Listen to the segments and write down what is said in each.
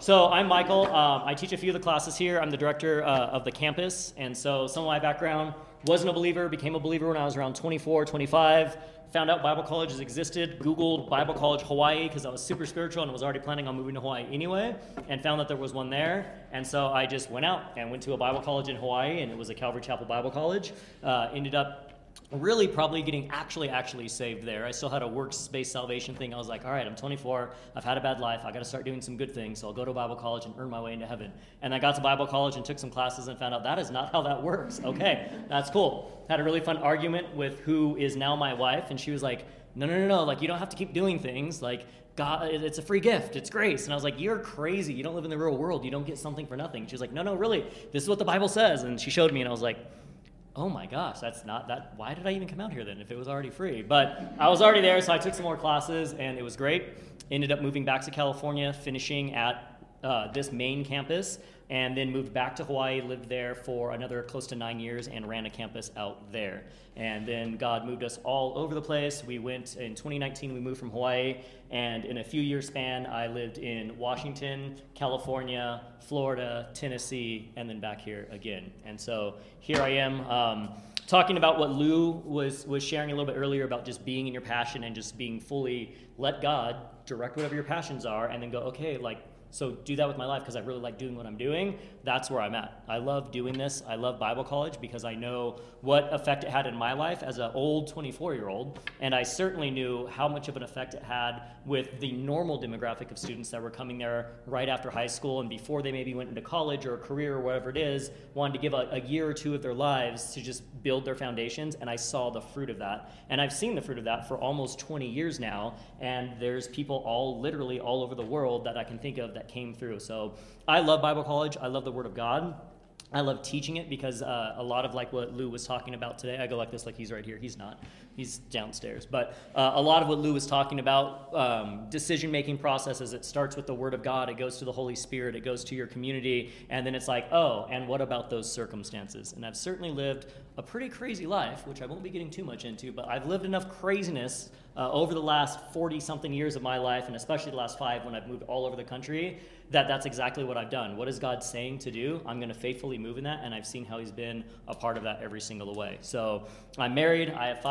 So I'm Michael. I teach a few of the classes here. I'm the director of the campus. And so some of my background, wasn't a believer, became a believer when I was around 24, 25. Found out Bible colleges existed, Googled Bible College Hawaii because I was super spiritual and was already planning on moving to Hawaii anyway, and found that there was one there. And so I just went out and went to a Bible college in Hawaii, and it was a Calvary Chapel Bible College. Ended up really probably getting actually saved there. I still had a works-based salvation thing. I was like, all right, I'm 24. I've had a bad life. I got to start doing some good things. So I'll go to Bible college and earn my way into heaven. And I got to Bible college and took some classes and found out that is not how that works. Okay, that's cool. Had a really fun argument with who is now my wife, and she was like, no, like you don't have to keep doing things. Like God, it's a free gift. It's grace. And I was like, you're crazy. You don't live in the real world. You don't get something for nothing. She was like, no, really. This is what the Bible says. And she showed me, and I was like, oh my gosh, that's not that. Why did I even come out here then if it was already free? But I was already there, so I took some more classes, and it was great. Ended up moving back to California, finishing at this main campus, and then moved back to Hawaii, lived there for another close to 9 years, and ran a campus out there. And then God moved us all over the place. We went, in 2019, we moved from Hawaii, and in a few years span, I lived in Washington, California, Florida, Tennessee, and then back here again. And so here I am, talking about what Lou was sharing a little bit earlier about just being in your passion and just being fully, let God direct whatever your passions are, and then go, okay, like, so do that with my life because I really like doing what I'm doing. That's where I'm at. I love doing this. I love Bible college because I know what effect it had in my life as an old 24-year-old. And I certainly knew how much of an effect it had with the normal demographic of students that were coming there right after high school and before they maybe went into college or a career or whatever it is, wanted to give a year or two of their lives to just build their foundations. And I saw the fruit of that. And I've seen the fruit of that for almost 20 years now. And there's people literally all over the world that I can think of that came through. So I love Bible college. I love the Word of God. I love teaching it because a lot of like what Lou was talking about today, I go like this, like he's right here. He's not. He's downstairs. But a lot of what Lou was talking about, decision-making processes, it starts with the Word of God. It goes to the Holy Spirit. It goes to your community. And then it's like, oh, and what about those circumstances? And I've certainly lived a pretty crazy life, which I won't be getting too much into, but I've lived enough craziness over the last 40-something years of my life, and especially the last 5 when I've moved all over the country, that's exactly what I've done. What is God saying to do? I'm going to faithfully move in that, and I've seen how he's been a part of that every single way. So I'm married. I have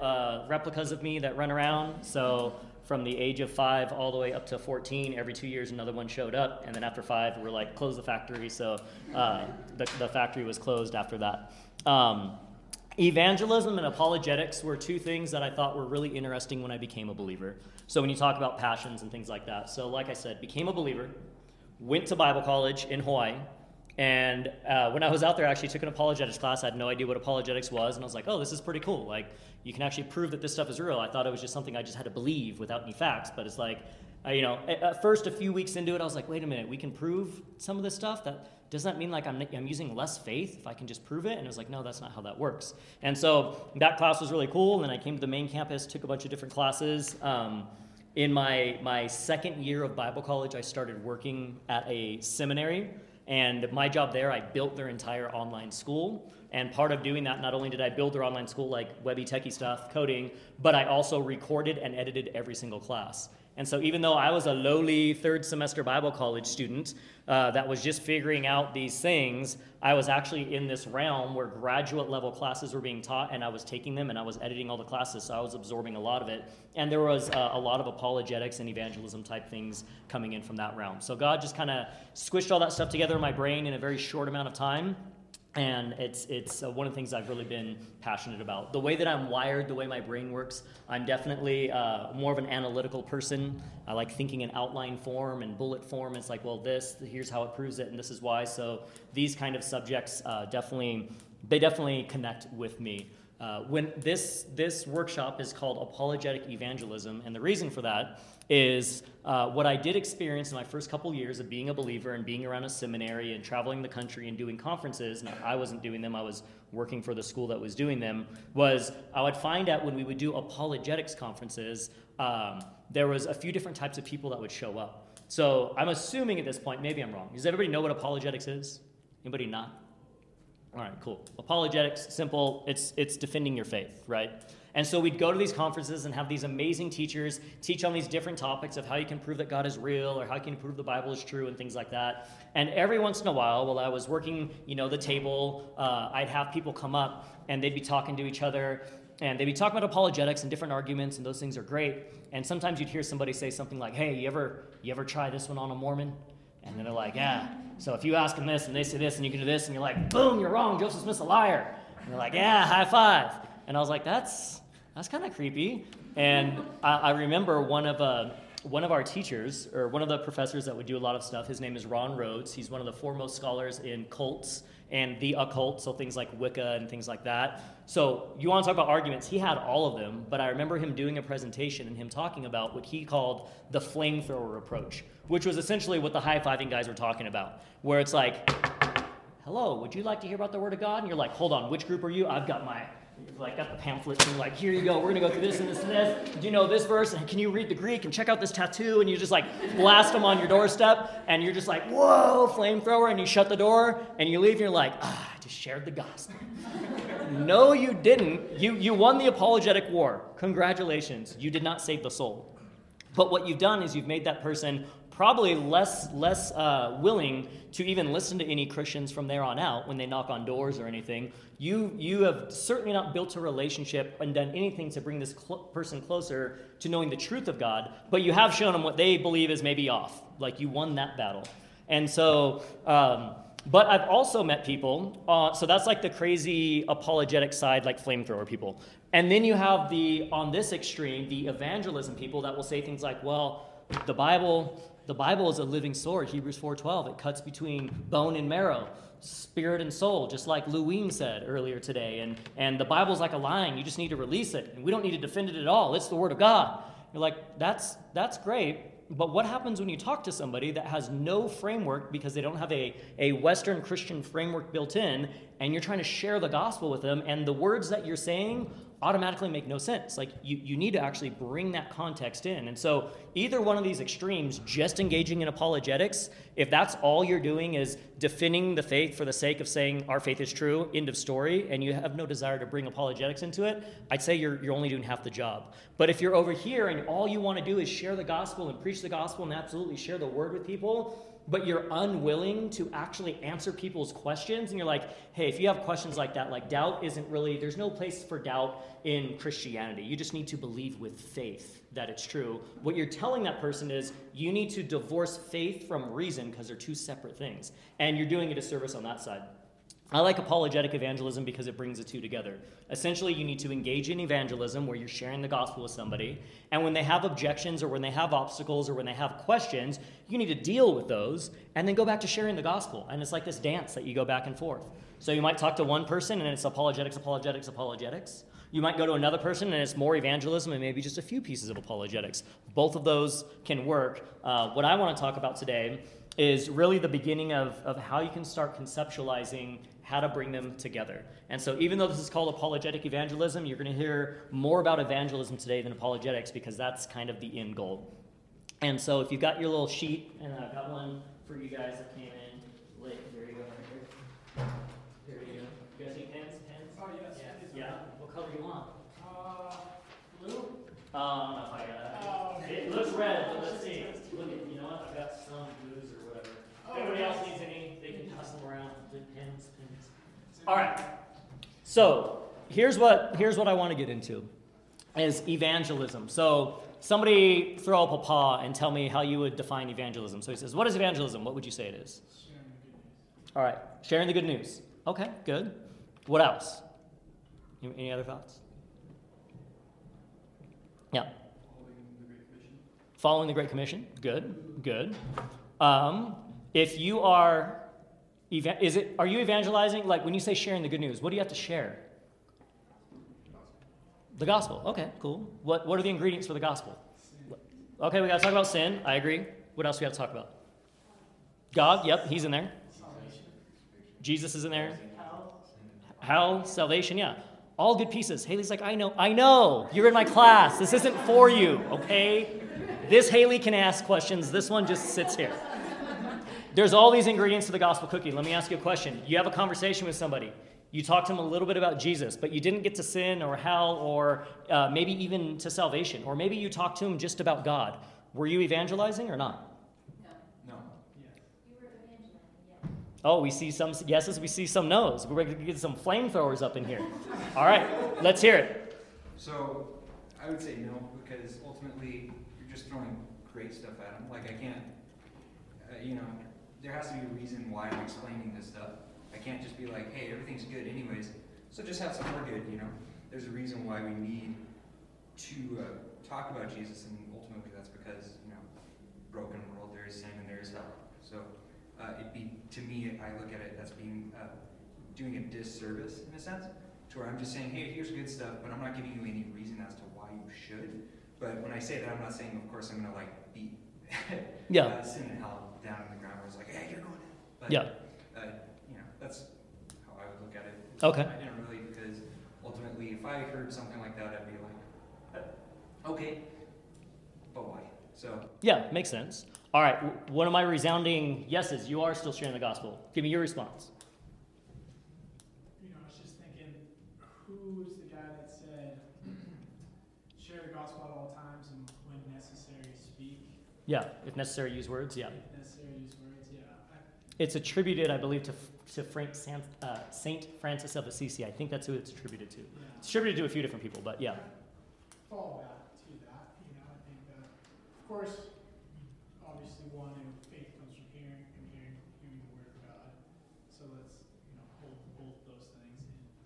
5 replicas of me that run around. So from the age of 5 all the way up to 14, every 2 years another one showed up, and then after 5 we're like, close the factory. So the factory was closed after that. Evangelism and apologetics were 2 things that I thought were really interesting when I became a believer. So when you talk about passions and things like that. So like I said, became a believer, went to Bible college in Hawaii, and when I was out there, I actually took an apologetics class. I had no idea what apologetics was, and I was like, oh, this is pretty cool. Like, you can actually prove that this stuff is real. I thought it was just something I just had to believe without any facts, but it's like, at first, a few weeks into it, I was like, wait a minute, we can prove some of this stuff? Does that mean like I'm using less faith if I can just prove it? And it was like, no, that's not how that works. And so that class was really cool, and then I came to the main campus, took a bunch of different classes. In my second year of Bible college, I started working at a seminary, and my job there, I built their entire online school. And part of doing that, not only did I build their online school, like webby techie stuff, coding, but I also recorded and edited every single class. And so even though I was a lowly 3rd semester Bible college student that was just figuring out these things, I was actually in this realm where graduate level classes were being taught, and I was taking them and I was editing all the classes, so I was absorbing a lot of it. And there was a lot of apologetics and evangelism type things coming in from that realm. So God just kind of squished all that stuff together in my brain in a very short amount of time. And it's one of the things I've really been passionate about. The way that I'm wired, the way my brain works, I'm definitely more of an analytical person. I like thinking in outline form and bullet form. It's like, well, here's how it proves it, and this is why. So these kind of subjects definitely connect with me. When this workshop is called Apologetic Evangelism, and the reason for that is what I did experience in my first couple years of being a believer and being around a seminary and traveling the country and doing conferences. Now, I wasn't doing them, I was working for the school that was doing them, was I would find out when we would do apologetics conferences, there was a few different types of people that would show up. So I'm assuming at this point, maybe I'm wrong. Does everybody know what apologetics is? Anybody not? All right, cool. Apologetics, simple. It's defending your faith, right? And so we'd go to these conferences and have these amazing teachers teach on these different topics of how you can prove that God is real or how you can prove the Bible is true and things like that. And every once in a while I was working, the table, I'd have people come up and they'd be talking to each other and they'd be talking about apologetics and different arguments, and those things are great. And sometimes you'd hear somebody say something like, hey, you ever try this one on a Mormon? And then they're like, yeah. So if you ask them this and they say this and you can do this and you're like, boom, you're wrong, Joseph Smith's a liar. And they're like, yeah, high five. And I was like, that's kind of creepy. And I remember one of our teachers, or one of the professors that would do a lot of stuff, his name is Ron Rhodes. He's one of the foremost scholars in cults and the occult, so things like Wicca and things like that. So you want to talk about arguments, he had all of them, but I remember him doing a presentation and him talking about what he called the flamethrower approach, which was essentially what the high-fiving guys were talking about, where it's like, hello, would you like to hear about the Word of God? And you're like, hold on, which group are you? I've got got the pamphlets, and you're like, here you go, we're gonna go through this and this and this. Do you know this verse? And can you read the Greek? And check out this tattoo. And you just blast them on your doorstep, and you're just like, whoa, flamethrower, and you shut the door, and you leave, and you're like, I just shared the gospel. No, you didn't. You won the apologetic war. Congratulations. You did not save the soul. But what you've done is you've made that person probably less willing to even listen to any Christians from there on out when they knock on doors or anything. You have certainly not built a relationship and done anything to bring this person closer to knowing the truth of God, but you have shown them what they believe is maybe off. Like, you won that battle. And so, but I've also met people, so that's like the crazy apologetic side, like flamethrower people. And then you have on this extreme, the evangelism people that will say things like, well, the Bible is a living sword, Hebrews 4:12. It cuts between bone and marrow, spirit and soul, just like Lou Ween said earlier today. And the Bible's like a lion. You just need to release it. And we don't need to defend it at all. It's the Word of God. You're like, that's great. But what happens when you talk to somebody that has no framework because they don't have a Western Christian framework built in, and you're trying to share the gospel with them, and the words that you're saying automatically make no sense? Like, you need to actually bring that context in. And so either one of these extremes, just engaging in apologetics, if that's all you're doing is defending the faith for the sake of saying our faith is true, end of story, and you have no desire to bring apologetics into it, I'd say you're only doing half the job. But if you're over here and all you want to do is share the gospel and preach the gospel and absolutely share the word with people, but you're unwilling to actually answer people's questions, and you're like, hey, if you have questions like that, like doubt isn't really, there's no place for doubt in Christianity. You just need to believe with faith that it's true. What you're telling that person is you need to divorce faith from reason because they're two separate things, and you're doing a disservice on that side. I like apologetic evangelism because it brings the two together. Essentially, you need to engage in evangelism where you're sharing the gospel with somebody, and when they have objections or when they have obstacles or when they have questions, you need to deal with those and then go back to sharing the gospel. And it's like this dance that you go back and forth. So you might talk to one person and it's apologetics, apologetics, apologetics. You might go to another person and it's more evangelism and maybe just a few pieces of apologetics. Both of those can work. What I want to talk about today is really the beginning of how you can start conceptualizing how to bring them together. And so even though this is called apologetic evangelism, you're going to hear more about evangelism today than apologetics because that's kind of the end goal. And so if you've got your little sheet, and I've got one for you guys that came in late. There you go, right here. There you go. You guys need pens? Oh, yes. Yeah. What color do you want? Blue? I don't know if I got it. It looks red, but let's see. Look at, you know what? I've got some blues or whatever. If anybody else needs any, they can pass them around. Pens. All right. So here's what I want to get into is evangelism. So somebody throw up a paw and tell me how you would define evangelism. So he says, what is evangelism? What would you say it is? Sharing the good news. All right. Sharing the good news. Okay, good. What else? Any other thoughts? Yeah. Following the Great Commission. Good. If you are, are you evangelizing? Like when you say sharing the good news, what do you have to share? The gospel. Okay, cool. What are the ingredients for the gospel? Okay, we got to talk about sin. I agree. What else we got to talk about? God. Yep, he's in there. Jesus is in there. Hell, salvation. Yeah, all good pieces. Haley's like, I know. You're in my class. This isn't for you. Okay. This Haley can ask questions. This one just sits here. There's all these ingredients to the gospel cookie. Let me ask you a question. You have a conversation with somebody. You talk to them a little bit about Jesus, but you didn't get to sin or hell or maybe even to salvation. Or maybe you talked to them just about God. Were you evangelizing or not? No. You were evangelizing, yes. Oh, we see some yeses, we see some no's. We're going to get some flamethrowers up in here. All right, let's hear it. So I would say no, because ultimately you're just throwing great stuff at them. Like I can't, there has to be a reason why I'm explaining this stuff. I can't just be like, hey, everything's good anyways, so just have some more good, There's a reason why we need to talk about Jesus, and ultimately that's because, broken world, there is sin and there is hell. So to me, I look at it as being, doing a disservice in a sense, to where I'm just saying, hey, here's good stuff, but I'm not giving you any reason as to why you should. But when I say that, I'm not saying, of course, I'm going to beat sin and hell down in the ground where it's like, hey, you're going in. But, that's how I would look at it. Okay. I didn't really, because ultimately, if I heard something like that, I'd be like, okay, but why? So. Yeah, makes sense. All right, one of my resounding yeses, you are still sharing the gospel. Give me your response. I was just thinking, who was the guy that said, share the gospel at all times and when necessary speak? Yeah, if necessary, use words, yeah. If necessary, use words, yeah. It's attributed, I believe, to Saint Francis of Assisi. I think that's who it's attributed to. It's attributed to a few different people, but yeah. Fall back to that, I think that, of course, obviously faith comes from hearing, and hearing the word of God. So let's, hold both those things,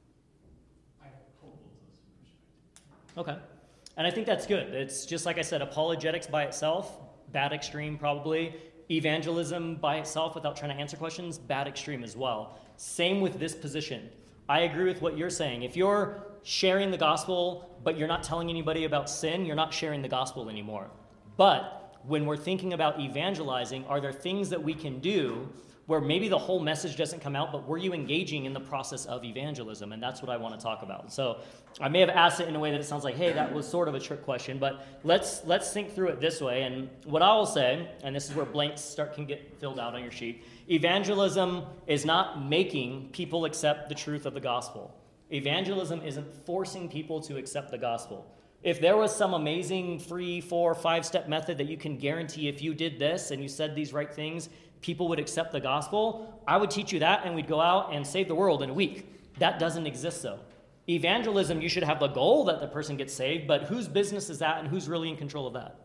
and I hold both those perspectives. Okay. And I think that's good. It's just like I said, apologetics by itself, bad extreme probably. Evangelism by itself without trying to answer questions, bad extreme as well. Same with this position. I agree with what you're saying. If you're sharing the gospel, but you're not telling anybody about sin, you're not sharing the gospel anymore. But when we're thinking about evangelizing, are there things that we can do where maybe the whole message doesn't come out, but were you engaging in the process of evangelism? And that's what I want to talk about. So I may have asked it in a way that it sounds like, hey, that was sort of a trick question, but let's think through it this way. And what I will say, and this is where blanks can get filled out on your sheet, evangelism is not making people accept the truth of the gospel. Evangelism isn't forcing people to accept the gospel. If there was some amazing 3, 4, 5-step method that you can guarantee if you did this and you said these right things, people would accept the gospel, I would teach you that and we'd go out and save the world in a week. That doesn't exist though. Evangelism, you should have the goal that the person gets saved, but whose business is that and who's really in control of that?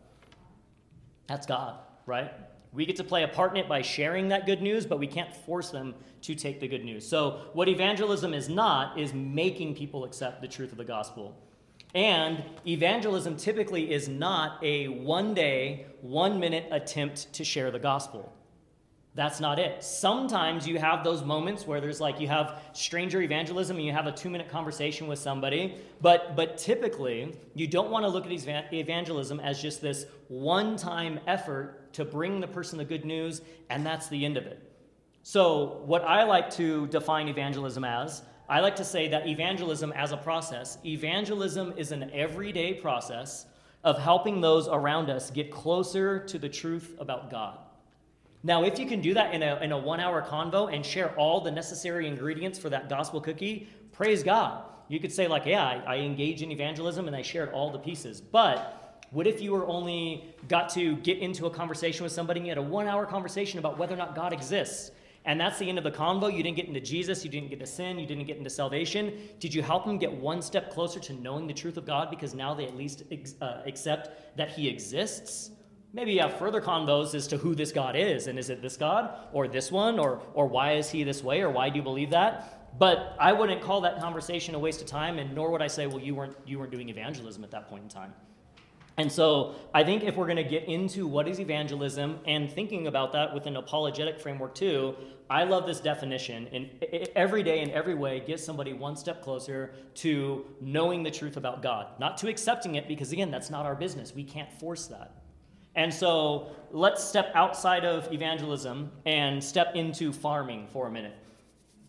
That's God, right? We get to play a part in it by sharing that good news, but we can't force them to take the good news. So what evangelism is not is making people accept the truth of the gospel. And evangelism typically is not a 1-day, 1-minute attempt to share the gospel. That's not it. Sometimes you have those moments where there's you have stranger evangelism and you have a 2-minute conversation with somebody, but typically you don't want to look at evangelism as just this one-time effort to bring the person the good news, and that's the end of it. So what I like to define evangelism as, I like to say that evangelism as a process, evangelism is an everyday process of helping those around us get closer to the truth about God. Now, if you can do that in a 1-hour convo and share all the necessary ingredients for that gospel cookie, praise God. You could say I engage in evangelism and I shared all the pieces. But what if you were only got to get into a conversation with somebody and you had a 1-hour conversation about whether or not God exists? And that's the end of the convo. You didn't get into Jesus. You didn't get to sin. You didn't get into salvation. Did you help them get one step closer to knowing the truth of God because now they at least accept that he exists? Maybe you have further convos as to who this God is, and is it this God or this one, or why is he this way, or why do you believe that? But I wouldn't call that conversation a waste of time, and nor would I say, well, you weren't doing evangelism at that point in time. And so I think if we're going to get into what is evangelism and thinking about that with an apologetic framework too, I love this definition. And every day in every way, get somebody one step closer to knowing the truth about God, not to accepting it, because again, that's not our business. We can't force that. And so let's step outside of evangelism and step into farming for a minute.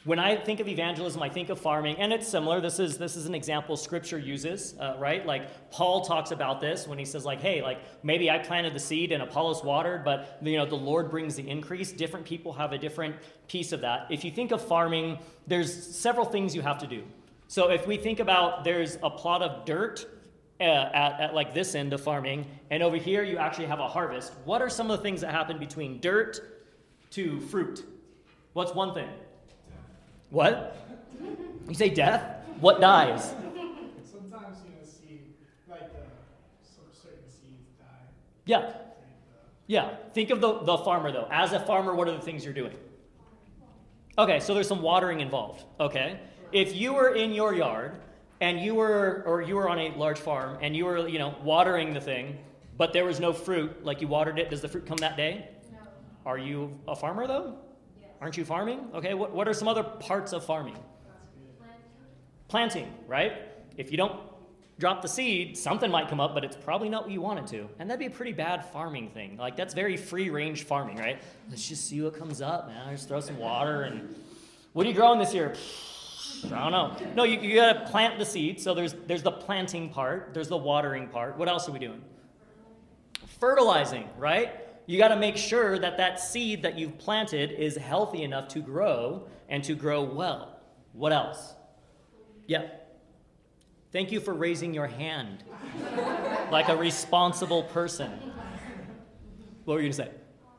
When I think of evangelism, I think of farming, and it's similar. This is an example Scripture uses, right? Like Paul talks about this when he says, like, hey, like maybe I planted the seed and Apollos watered, but the Lord brings the increase. Different people have a different piece of that. If you think of farming, there's several things you have to do. So if we think about there's a plot of dirt at like this end of farming, and over here you actually have a harvest. What are some of the things that happen between dirt to fruit? What's one thing? What? You say death? What dies? Sometimes, seed, like some certain seeds die. Yeah. And, Yeah. Think of the farmer, though. As a farmer, what are the things you're doing? Okay, so there's some watering involved. Okay. If you were in your yard and you were on a large farm and you were, watering the thing, but there was no fruit, like you watered it, does the fruit come that day? No. Are you a farmer, though? Yes. Aren't you farming? Okay, what are some other parts of farming? Planting, right? If you don't drop the seed, something might come up, but it's probably not what you want it to. And that'd be a pretty bad farming thing. Like, that's very free-range farming, right? Let's just see what comes up, man. Just throw some water and... What are you growing this year? I don't know. No, you got to plant the seed. So there's the planting part. There's the watering part. What else are we doing? Fertilizing, right? You got to make sure that seed that you've planted is healthy enough to grow and to grow well. What else? Yep. Thank you for raising your hand like a responsible person. What were you going to say?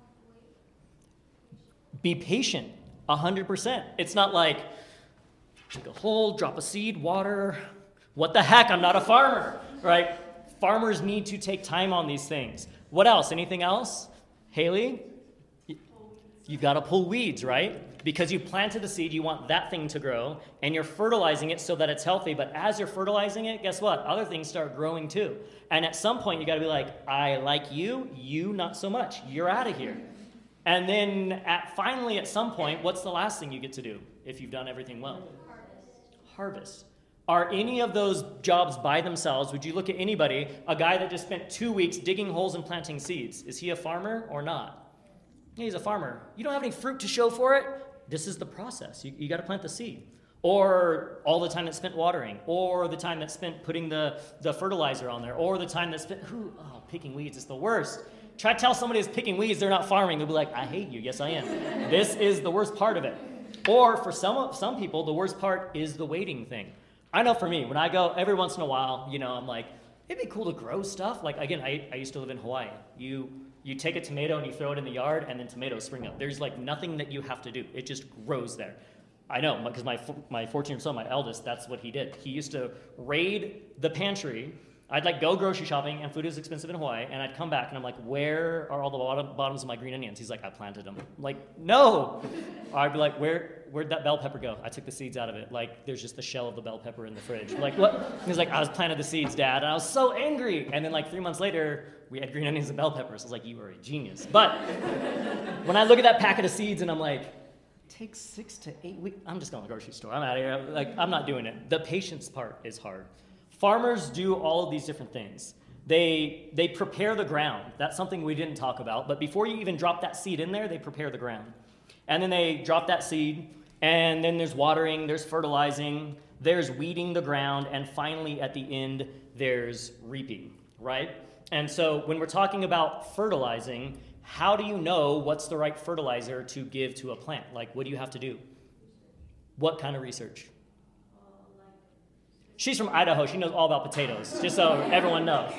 Be patient, 100%. It's not like, dig a hole, drop a seed, water. What the heck? I'm not a farmer, right? Farmers need to take time on these things. What else? Anything else? Haley? You've got to pull weeds, right? Because you planted the seed, you want that thing to grow, and you're fertilizing it so that it's healthy. But as you're fertilizing it, guess what? Other things start growing too. And at some point, you got to be like, I like you not so much. You're out of here. And then finally, at some point, what's the last thing you get to do if you've done everything well? Harvest. Are any of those jobs by themselves? Would you look at anybody, a guy that just spent 2 weeks digging holes and planting seeds? Is he a farmer or not? Yeah, he's a farmer. You don't have any fruit to show for it? This is the process. You got to plant the seed. Or all the time that's spent watering. Or the time that's spent putting the fertilizer on there. Or the time that's spent, picking weeds is the worst. Try to tell somebody that's picking weeds they're not farming. They'll be like, I hate you. Yes, I am. This is the worst part of it. Or for some people, the worst part is the waiting thing. I know for me, when I go every once in a while, I'm like, it'd be cool to grow stuff. Like, again, I used to live in Hawaii. You take a tomato and you throw it in the yard, and then tomatoes spring up. There's like nothing that you have to do. It just grows there. I know, because my 14-year-old son, my eldest, that's what he did. He used to raid the pantry. I'd like go grocery shopping, and food is expensive in Hawaii, and I'd come back, and I'm like, where are all the bottoms of my green onions? He's like, I planted them. I'm like, no! I'd be like, where'd that bell pepper go? I took the seeds out of it. Like, there's just the shell of the bell pepper in the fridge. I'm like, what? He's like, I was planted the seeds, Dad, and I was so angry. And then like 3 months later, we had green onions and bell peppers. I was like, you are a genius. But when I look at that packet of seeds, and I'm like, it takes 6 to 8 weeks. I'm just going to the grocery store. I'm out of here. Like, I'm not doing it. The patience part is hard. Farmers do all of these different things. They prepare the ground. That's something we didn't talk about. But before you even drop that seed in there, they prepare the ground. And then they drop that seed, and then there's watering, there's fertilizing, there's weeding the ground, and finally at the end, there's reaping, right? And so when we're talking about fertilizing, how do you know what's the right fertilizer to give to a plant? Like, what do you have to do? What kind of research? She's from Idaho. She knows all about potatoes, just so everyone knows.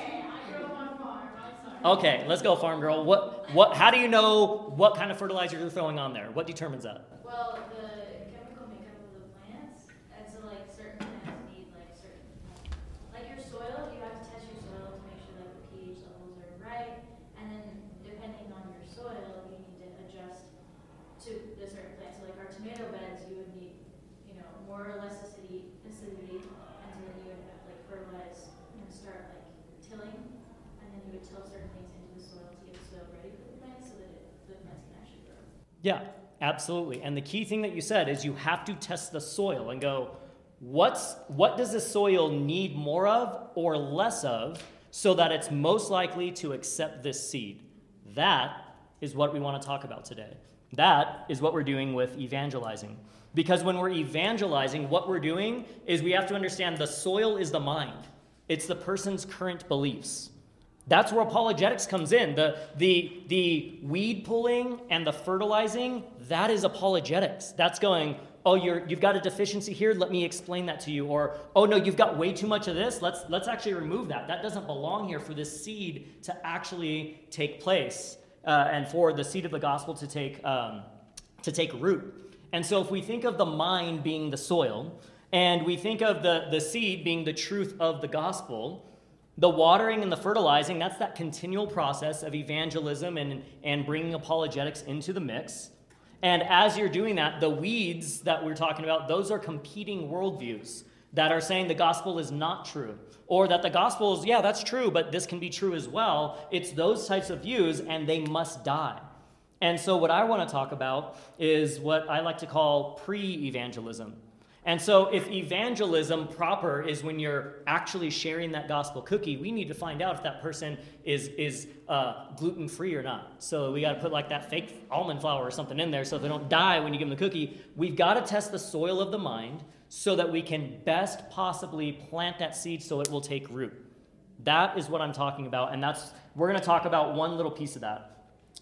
Okay, let's go, farm girl. How do you know what kind of fertilizer you're throwing on there? What determines that? Well, the chemical makeup of the plants, and so like certain plants need like your soil, you have to test your soil to make sure that the pH levels are right, and then depending on your soil, you need to adjust to the certain plants. So like our tomato beds, you would need, more or less acidity, and so then you would have like fertilize and start like tilling, and then you would till certain things into the soil to get the soil ready for the plants so that the plants can actually grow. Yeah, absolutely. And the key thing that you said is you have to test the soil and go, what does the soil need more of or less of so that it's most likely to accept this seed? That is what we want to talk about today. That is what we're doing with evangelizing. Because when we're evangelizing, what we're doing is we have to understand the soil is the mind. It's the person's current beliefs. That's where apologetics comes in. The weed pulling and the fertilizing, that is apologetics. That's going, oh, you've got a deficiency here, let me explain that to you. Or, oh no, you've got way too much of this, let's actually remove that. That doesn't belong here for this seed to actually take place and for the seed of the gospel to take root. And so if we think of the mind being the soil, and we think of the seed being the truth of the gospel, the watering and the fertilizing, that's that continual process of evangelism and bringing apologetics into the mix. And as you're doing that, the weeds that we're talking about, those are competing worldviews that are saying the gospel is not true. Or that the gospel is, yeah, that's true, but this can be true as well. It's those types of views, and they must die. And so what I want to talk about is what I like to call pre-evangelism. And so if evangelism proper is when you're actually sharing that gospel cookie, we need to find out if that person is gluten-free or not. So we got to put like that fake almond flour or something in there so they don't die when you give them the cookie. We've got to test the soil of the mind so that we can best possibly plant that seed so it will take root. That is what I'm talking about, and we're going to talk about one little piece of that.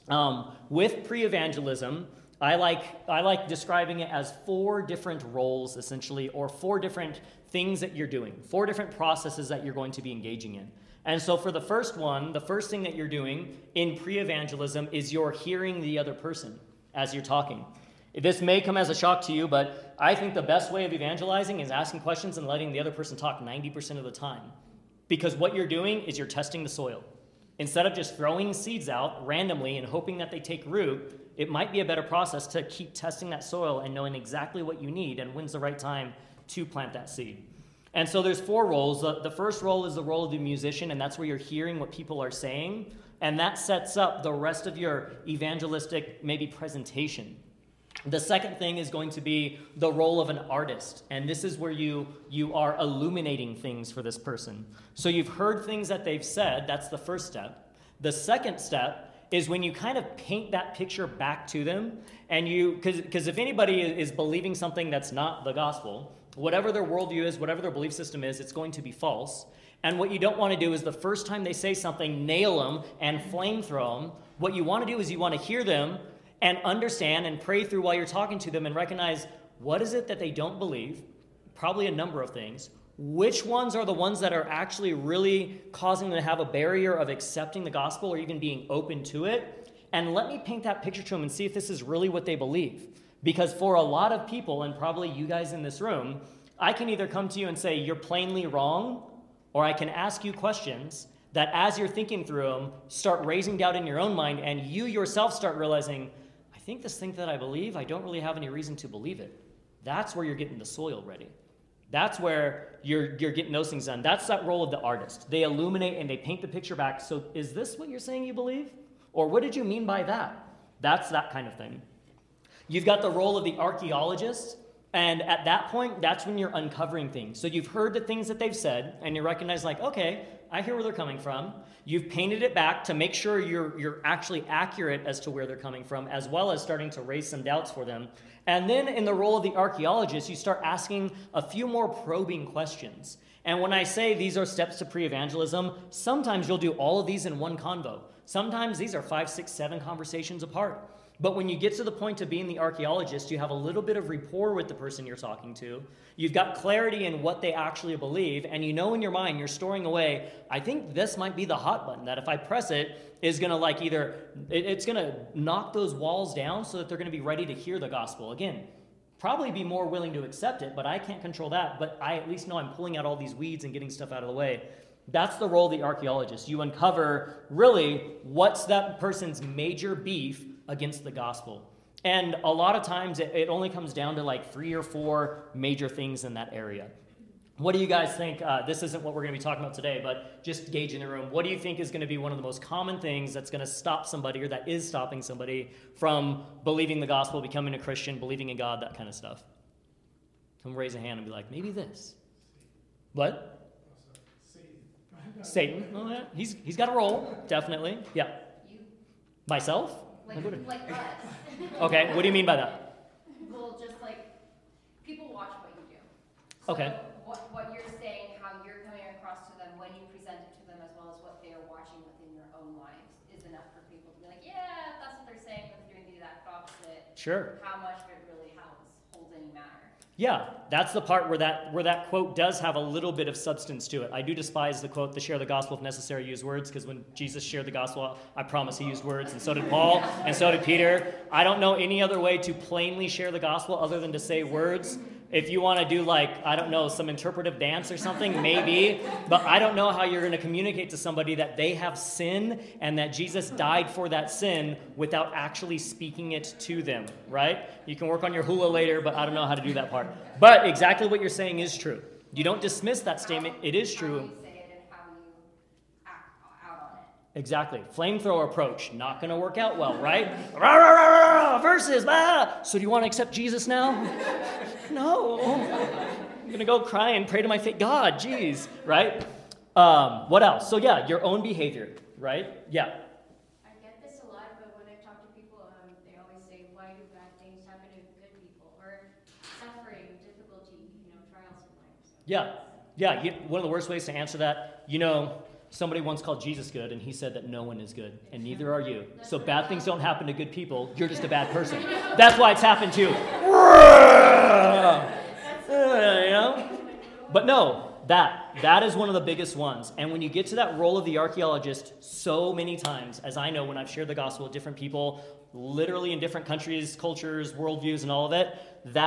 With pre-evangelism, I like describing it as 4 different roles, essentially, or 4 different things that you're doing, 4 different processes that you're going to be engaging in. And so for the first one, the first thing that you're doing in pre-evangelism is you're hearing the other person as you're talking. This may come as a shock to you, but I think the best way of evangelizing is asking questions and letting the other person talk 90% of the time. Because what you're doing is you're testing the soil. Instead of just throwing seeds out randomly and hoping that they take root, it might be a better process to keep testing that soil and knowing exactly what you need and when's the right time to plant that seed. And so there's 4 roles. The first role is the role of the musician, and that's where you're hearing what people are saying, and that sets up the rest of your evangelistic, maybe presentation. The second thing is going to be the role of an artist, and this is where you are illuminating things for this person. So you've heard things that they've said, that's the first step. The second step is when you kind of paint that picture back to them, and because if anybody is believing something that's not the gospel, whatever their worldview is, whatever their belief system is, it's going to be false. And what you don't want to do is the first time they say something, nail them and flame throw them. What you want to do is you want to hear them and understand and pray through while you're talking to them and recognize what is it that they don't believe, probably a number of things. Which ones are the ones that are actually really causing them to have a barrier of accepting the gospel or even being open to it? And let me paint that picture to them and see if this is really what they believe. Because for a lot of people, and probably you guys in this room, I can either come to you and say, you're plainly wrong, or I can ask you questions that as you're thinking through them, start raising doubt in your own mind, and you yourself start realizing, I think this thing that I believe, I don't really have any reason to believe it. That's where you're getting the soil ready. That's where you're getting those things done. That's that role of the artist. They illuminate and they paint the picture back. So is this what you're saying you believe? Or what did you mean by that? That's that kind of thing. You've got the role of the archaeologist. And at that point, that's when you're uncovering things. So you've heard the things that they've said, and you recognize like, okay, I hear where they're coming from. You've painted it back to make sure you're actually accurate as to where they're coming from, as well as starting to raise some doubts for them. And then in the role of the archaeologist, you start asking a few more probing questions. And when I say these are steps to pre-evangelism, sometimes you'll do all of these in one convo. Sometimes these are 5, 6, 7 conversations apart. But when you get to the point of being the archaeologist, you have a little bit of rapport with the person you're talking to. You've got clarity in what they actually believe, and you know in your mind, you're storing away, I think this might be the hot button, that if I press it, is going to it's going to knock those walls down so that they're going to be ready to hear the gospel. Again, probably be more willing to accept it, but I can't control that. But I at least know I'm pulling out all these weeds and getting stuff out of the way. That's the role of the archaeologist. You uncover really what's that person's major beef against the gospel. And a lot of times it only comes down to like 3 or 4 major things in that area. What do you guys think? This isn't what we're going to be talking about today, but just gauge in the room. What do you think is going to be one of the most common things that's going to stop somebody, or that is stopping somebody from believing the gospel, becoming a Christian, believing in God, that kind of stuff? Come raise a hand and be like, maybe this. What? Satan. Oh, yeah. He's got a role, definitely. Yeah. You. Myself? Like us. Okay, what do you mean by that? Well, just like, people watch what you do. So Okay. what you're saying, how you're coming across to them when you present it to them, as well as what they are watching within your own lives, is enough for people to be like, yeah, that's what they're saying, but they're doing the exact opposite. Sure. How much of it really holds any matter. Yeah, that's the part where that quote does have a little bit of substance to it. I do despise the quote, "To share the gospel if necessary, use words," because when Jesus shared the gospel, I promise he used words, and so did Paul, and so did Peter. I don't know any other way to plainly share the gospel other than to say words. If you want to do some interpretive dance or something, maybe, but I don't know how you're going to communicate to somebody that they have sin and that Jesus died for that sin without actually speaking it to them, right? You can work on your hula later, but I don't know how to do that part. But exactly what you're saying is true. You don't dismiss that statement. It is true. How you say it and how you act out on it. Exactly. Flamethrower approach. Not going to work out well, right? Rah, rah, rah, rah, rah, verses. Ah. So do you want to accept Jesus now? No. I'm going to go cry and pray to my fake God. Jeez. Right? What else? So yeah, your own behavior. Right? Yeah. I get this a lot, but when I talk to people, they always say, why do bad things happen to good people? Or suffering, difficulty, trials in life. So. Yeah. One of the worst ways to answer that, somebody once called Jesus good, and he said that no one is good, and neither are you. So bad things don't happen to good people. You're just a bad person. That's why it's happened to you. But no, that is one of the biggest ones. And when you get to that role of the archaeologist, so many times, as I know when I've shared the gospel with different people, literally in different countries, cultures, worldviews, and all of it,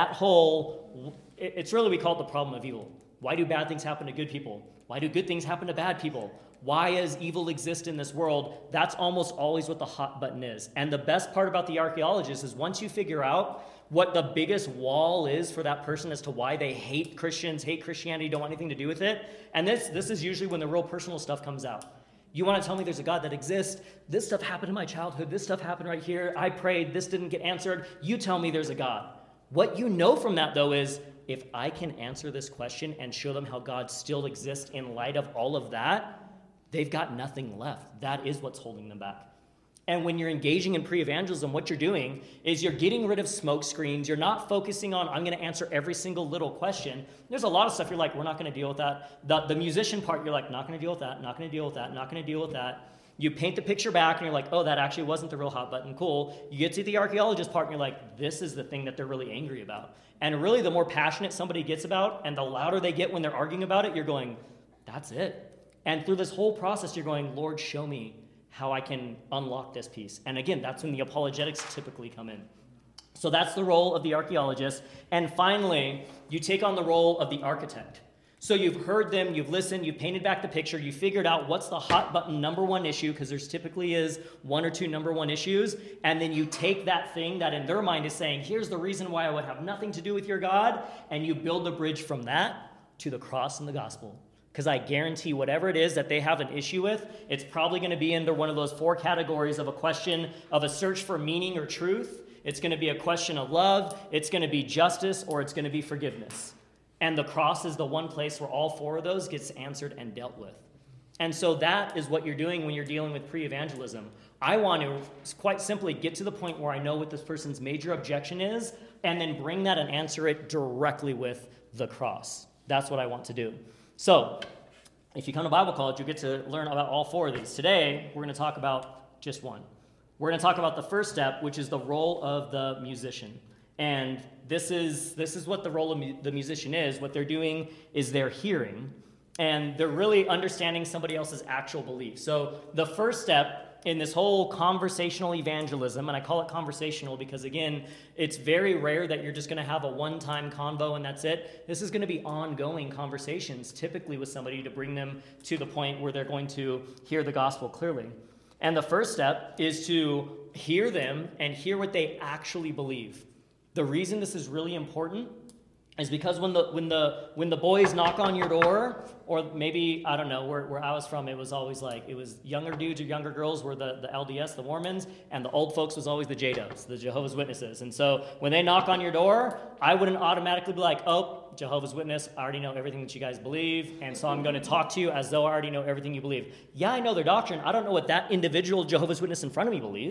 it's really, we call it the problem of evil. Why do bad things happen to good people? Why do good things happen to bad people? Why does evil exist in this world? That's almost always what the hot button is. And the best part about the archaeologist is once you figure out what the biggest wall is for that person as to why they hate Christians, hate Christianity, don't want anything to do with it. And this is usually when the real personal stuff comes out. You want to tell me there's a God that exists? This stuff happened in my childhood. This stuff happened right here. I prayed. This didn't get answered. You tell me there's a God. What you know from that, though, is if I can answer this question and show them how God still exists in light of all of that, they've got nothing left. That is what's holding them back. And when you're engaging in pre-evangelism, what you're doing is you're getting rid of smoke screens. You're not focusing on, I'm going to answer every single little question. There's a lot of stuff you're like, we're not going to deal with that. The musician part, you're like, not going to deal with that, not going to deal with that, not going to deal with that. You paint the picture back and you're like, oh, that actually wasn't the real hot button. Cool. You get to the archaeologist part and you're like, this is the thing that they're really angry about. And really, the more passionate somebody gets about and the louder they get when they're arguing about it, you're going, that's it. And through this whole process, you're going, Lord, show me how I can unlock this piece. And again, that's when the apologetics typically come in. So that's the role of the archaeologist. And finally, you take on the role of the architect. So you've heard them, you've listened, you've painted back the picture, you figured out what's the hot button number one issue, because there's typically is one or two number one issues, and then you take that thing that in their mind is saying, here's the reason why I would have nothing to do with your God, and you build the bridge from that to the cross and the gospel. Because I guarantee whatever it is that they have an issue with, it's probably going to be under one of those four categories of a question of a search for meaning or truth. It's going to be a question of love, it's going to be justice, or it's going to be forgiveness. And the cross is the one place where all four of those gets answered and dealt with. And so that is what you're doing when you're dealing with pre-evangelism. I want to quite simply get to the point where I know what this person's major objection is, and then bring that and answer it directly with the cross. That's what I want to do. So, if you come to Bible college, you get to learn about all four of these. Today, we're going to talk about just one. We're going to talk about the first step, which is the role of the musician. And this is what the role of the musician is. What they're doing is they're hearing, and they're really understanding somebody else's actual belief. So the first step in this whole conversational evangelism, and I call it conversational because, again, it's very rare that you're just going to have a one-time convo and that's it. This is going to be ongoing conversations, typically with somebody to bring them to the point where they're going to hear the gospel clearly. And the first step is to hear them and hear what they actually believe. The reason this is really important is because when the boys knock on your door, or maybe, I don't know, where I was from, it was always like, it was younger dudes or younger girls were the LDS, the Mormons, and the old folks was always the JDOs, the Jehovah's Witnesses. And so when they knock on your door, I wouldn't automatically be like, oh, Jehovah's Witness, I already know everything that you guys believe, and so I'm going to talk to you as though I already know everything you believe. Yeah, I know their doctrine. I don't know what that individual Jehovah's Witness in front of me believes.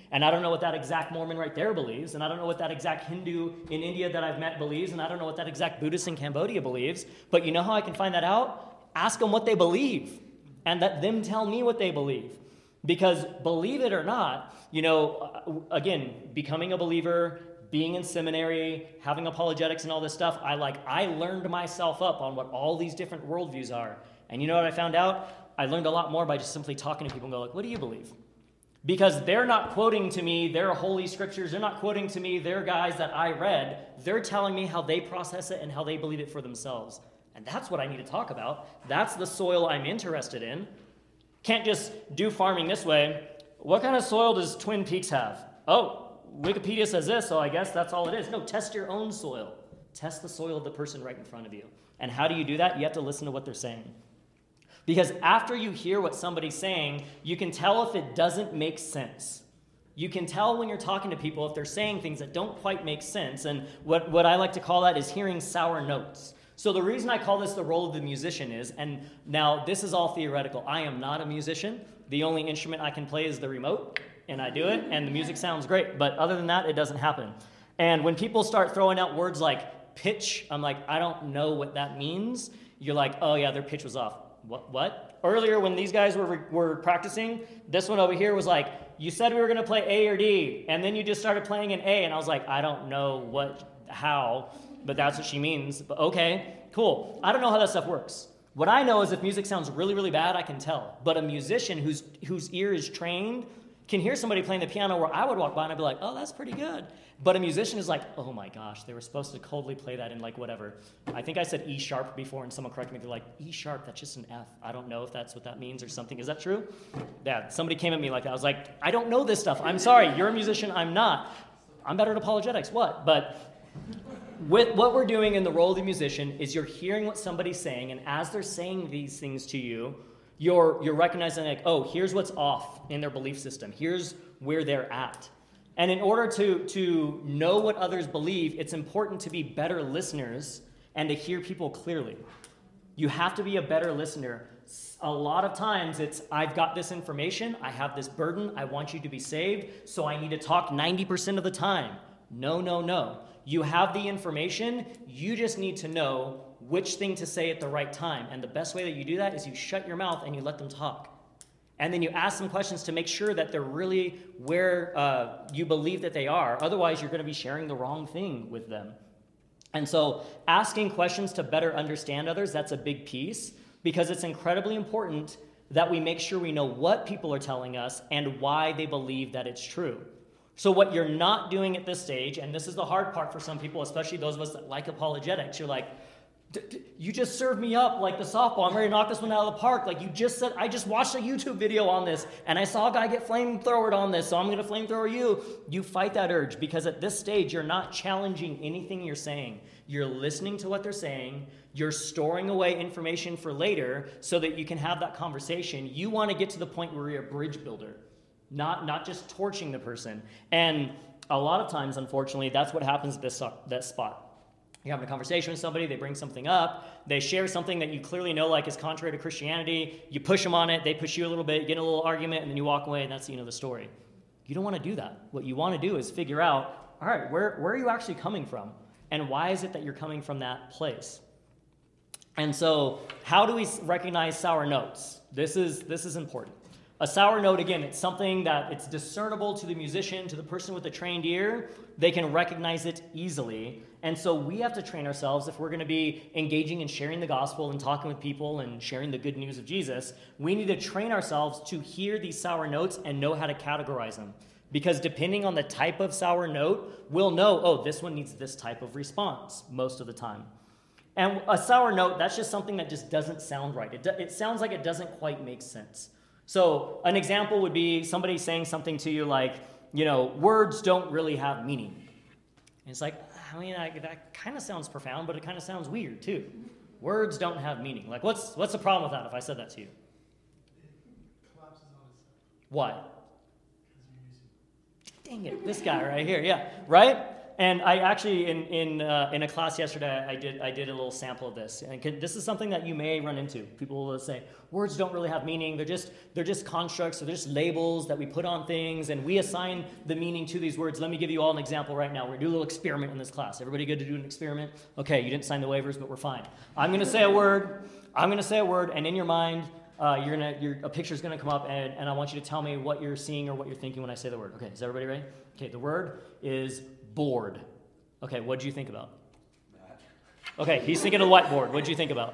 And I don't know what that exact Mormon right there believes. And I don't know what that exact Hindu in India that I've met believes. And I don't know what that exact Buddhist in Cambodia believes. But you know how I can find that out? Ask them what they believe. And let them tell me what they believe. Because believe it or not, again, becoming a believer, being in seminary, having apologetics and all this stuff, I learned myself up on what all these different worldviews are. And you know what I found out? I learned a lot more by just simply talking to people and go like, what do you believe? Because they're not quoting to me their holy scriptures. They're not quoting to me their guys that I read. They're telling me how they process it and how they believe it for themselves. And that's what I need to talk about. That's the soil I'm interested in. Can't just do farming this way. What kind of soil does Twin Peaks have? Oh, Wikipedia says this, so I guess that's all it is. No, test your own soil. Test the soil of the person right in front of you. And how do you do that? You have to listen to what they're saying. Because after you hear what somebody's saying, you can tell if it doesn't make sense. You can tell when you're talking to people if they're saying things that don't quite make sense. And what I like to call that is hearing sour notes. So the reason I call this the role of the musician is, and now this is all theoretical. I am not a musician. The only instrument I can play is the remote, and I do it, and the music sounds great. But other than that, it doesn't happen. And when people start throwing out words like pitch, I'm like, I don't know what that means. You're like, oh yeah, their pitch was off. What? Earlier when these guys were practicing, this one over here was like, you said we were going to play A or D, and then you just started playing an A, and I was like, I don't know how, but that's what she means. But okay, cool. I don't know how that stuff works. What I know is if music sounds really, really bad, I can tell. But a musician whose ear is trained can hear somebody playing the piano where I would walk by and I'd be like, oh, that's pretty good. But a musician is like, oh my gosh, they were supposed to coldly play that in like whatever. I think I said E sharp before and someone corrected me. They're like, E sharp, that's just an F. I don't know if that's what that means or something. Is that true? Yeah, somebody came at me like that. I was like, I don't know this stuff. I'm sorry, you're a musician, I'm not. I'm better at apologetics, what? But with what we're doing in the role of the musician is you're hearing what somebody's saying, and as they're saying these things to you, you're recognizing like, oh, here's what's off in their belief system. Here's where they're at. And in order to know what others believe, it's important to be better listeners and to hear people clearly. You have to be a better listener. A lot of times it's, I've got this information, I have this burden, I want you to be saved, so I need to talk 90% of the time. No. You have the information, you just need to know which thing to say at the right time. And the best way that you do that is you shut your mouth and you let them talk. And then you ask them questions to make sure that they're really where you believe that they are. Otherwise, you're going to be sharing the wrong thing with them. And so asking questions to better understand others, that's a big piece, because it's incredibly important that we make sure we know what people are telling us and why they believe that it's true. So what you're not doing at this stage, and this is the hard part for some people, especially those of us that like apologetics, you're like, you just served me up like the softball. I'm ready to knock this one out of the park. Like you just said, I just watched a YouTube video on this, and I saw a guy get flamethrowered on this, so I'm going to flamethrower you. You fight that urge, because at this stage, you're not challenging anything you're saying. You're listening to what they're saying. You're storing away information for later so that you can have that conversation. You want to get to the point where you're a bridge builder, not just torching the person. And a lot of times, unfortunately, that's what happens at that spot. You're having a conversation with somebody, they bring something up, they share something that you clearly know like is contrary to Christianity, you push them on it, they push you a little bit, you get in a little argument, and then you walk away, and that's the end of the story. You don't want to do that. What you want to do is figure out, all right, where are you actually coming from? And why is it that you're coming from that place? And so how do we recognize sour notes? This is important. A sour note, again, it's something that it's discernible to the musician, to the person with a trained ear. They can recognize it easily. And so we have to train ourselves if we're going to be engaging in sharing the gospel and talking with people and sharing the good news of Jesus. We need to train ourselves to hear these sour notes and know how to categorize them. Because depending on the type of sour note, we'll know, oh, this one needs this type of response most of the time. And a sour note, that's just something that just doesn't sound right. It sounds like it doesn't quite make sense. So an example would be somebody saying something to you like, words don't really have meaning. And it's like, that kind of sounds profound, but it kind of sounds weird too. Words don't have meaning. Like, what's the problem with that if I said that to you? It collapses on itself. Why? Because you're using Dang it, this guy right here, yeah, right? And I actually, in a class yesterday, I did a little sample of this. And this is something that you may run into. People will say, words don't really have meaning. They're just constructs, or they're just labels that we put on things, and we assign the meaning to these words. Let me give you all an example right now. We're going to do a little experiment in this class. Everybody good to do an experiment? Okay, you didn't sign the waivers, but we're fine. I'm going to say a word, and in your mind, a picture's going to come up, and I want you to tell me what you're seeing or what you're thinking when I say the word. Okay, is everybody ready? Okay, the word is bored. Okay, what did you think about? Okay, he's thinking of the whiteboard. What did you think about?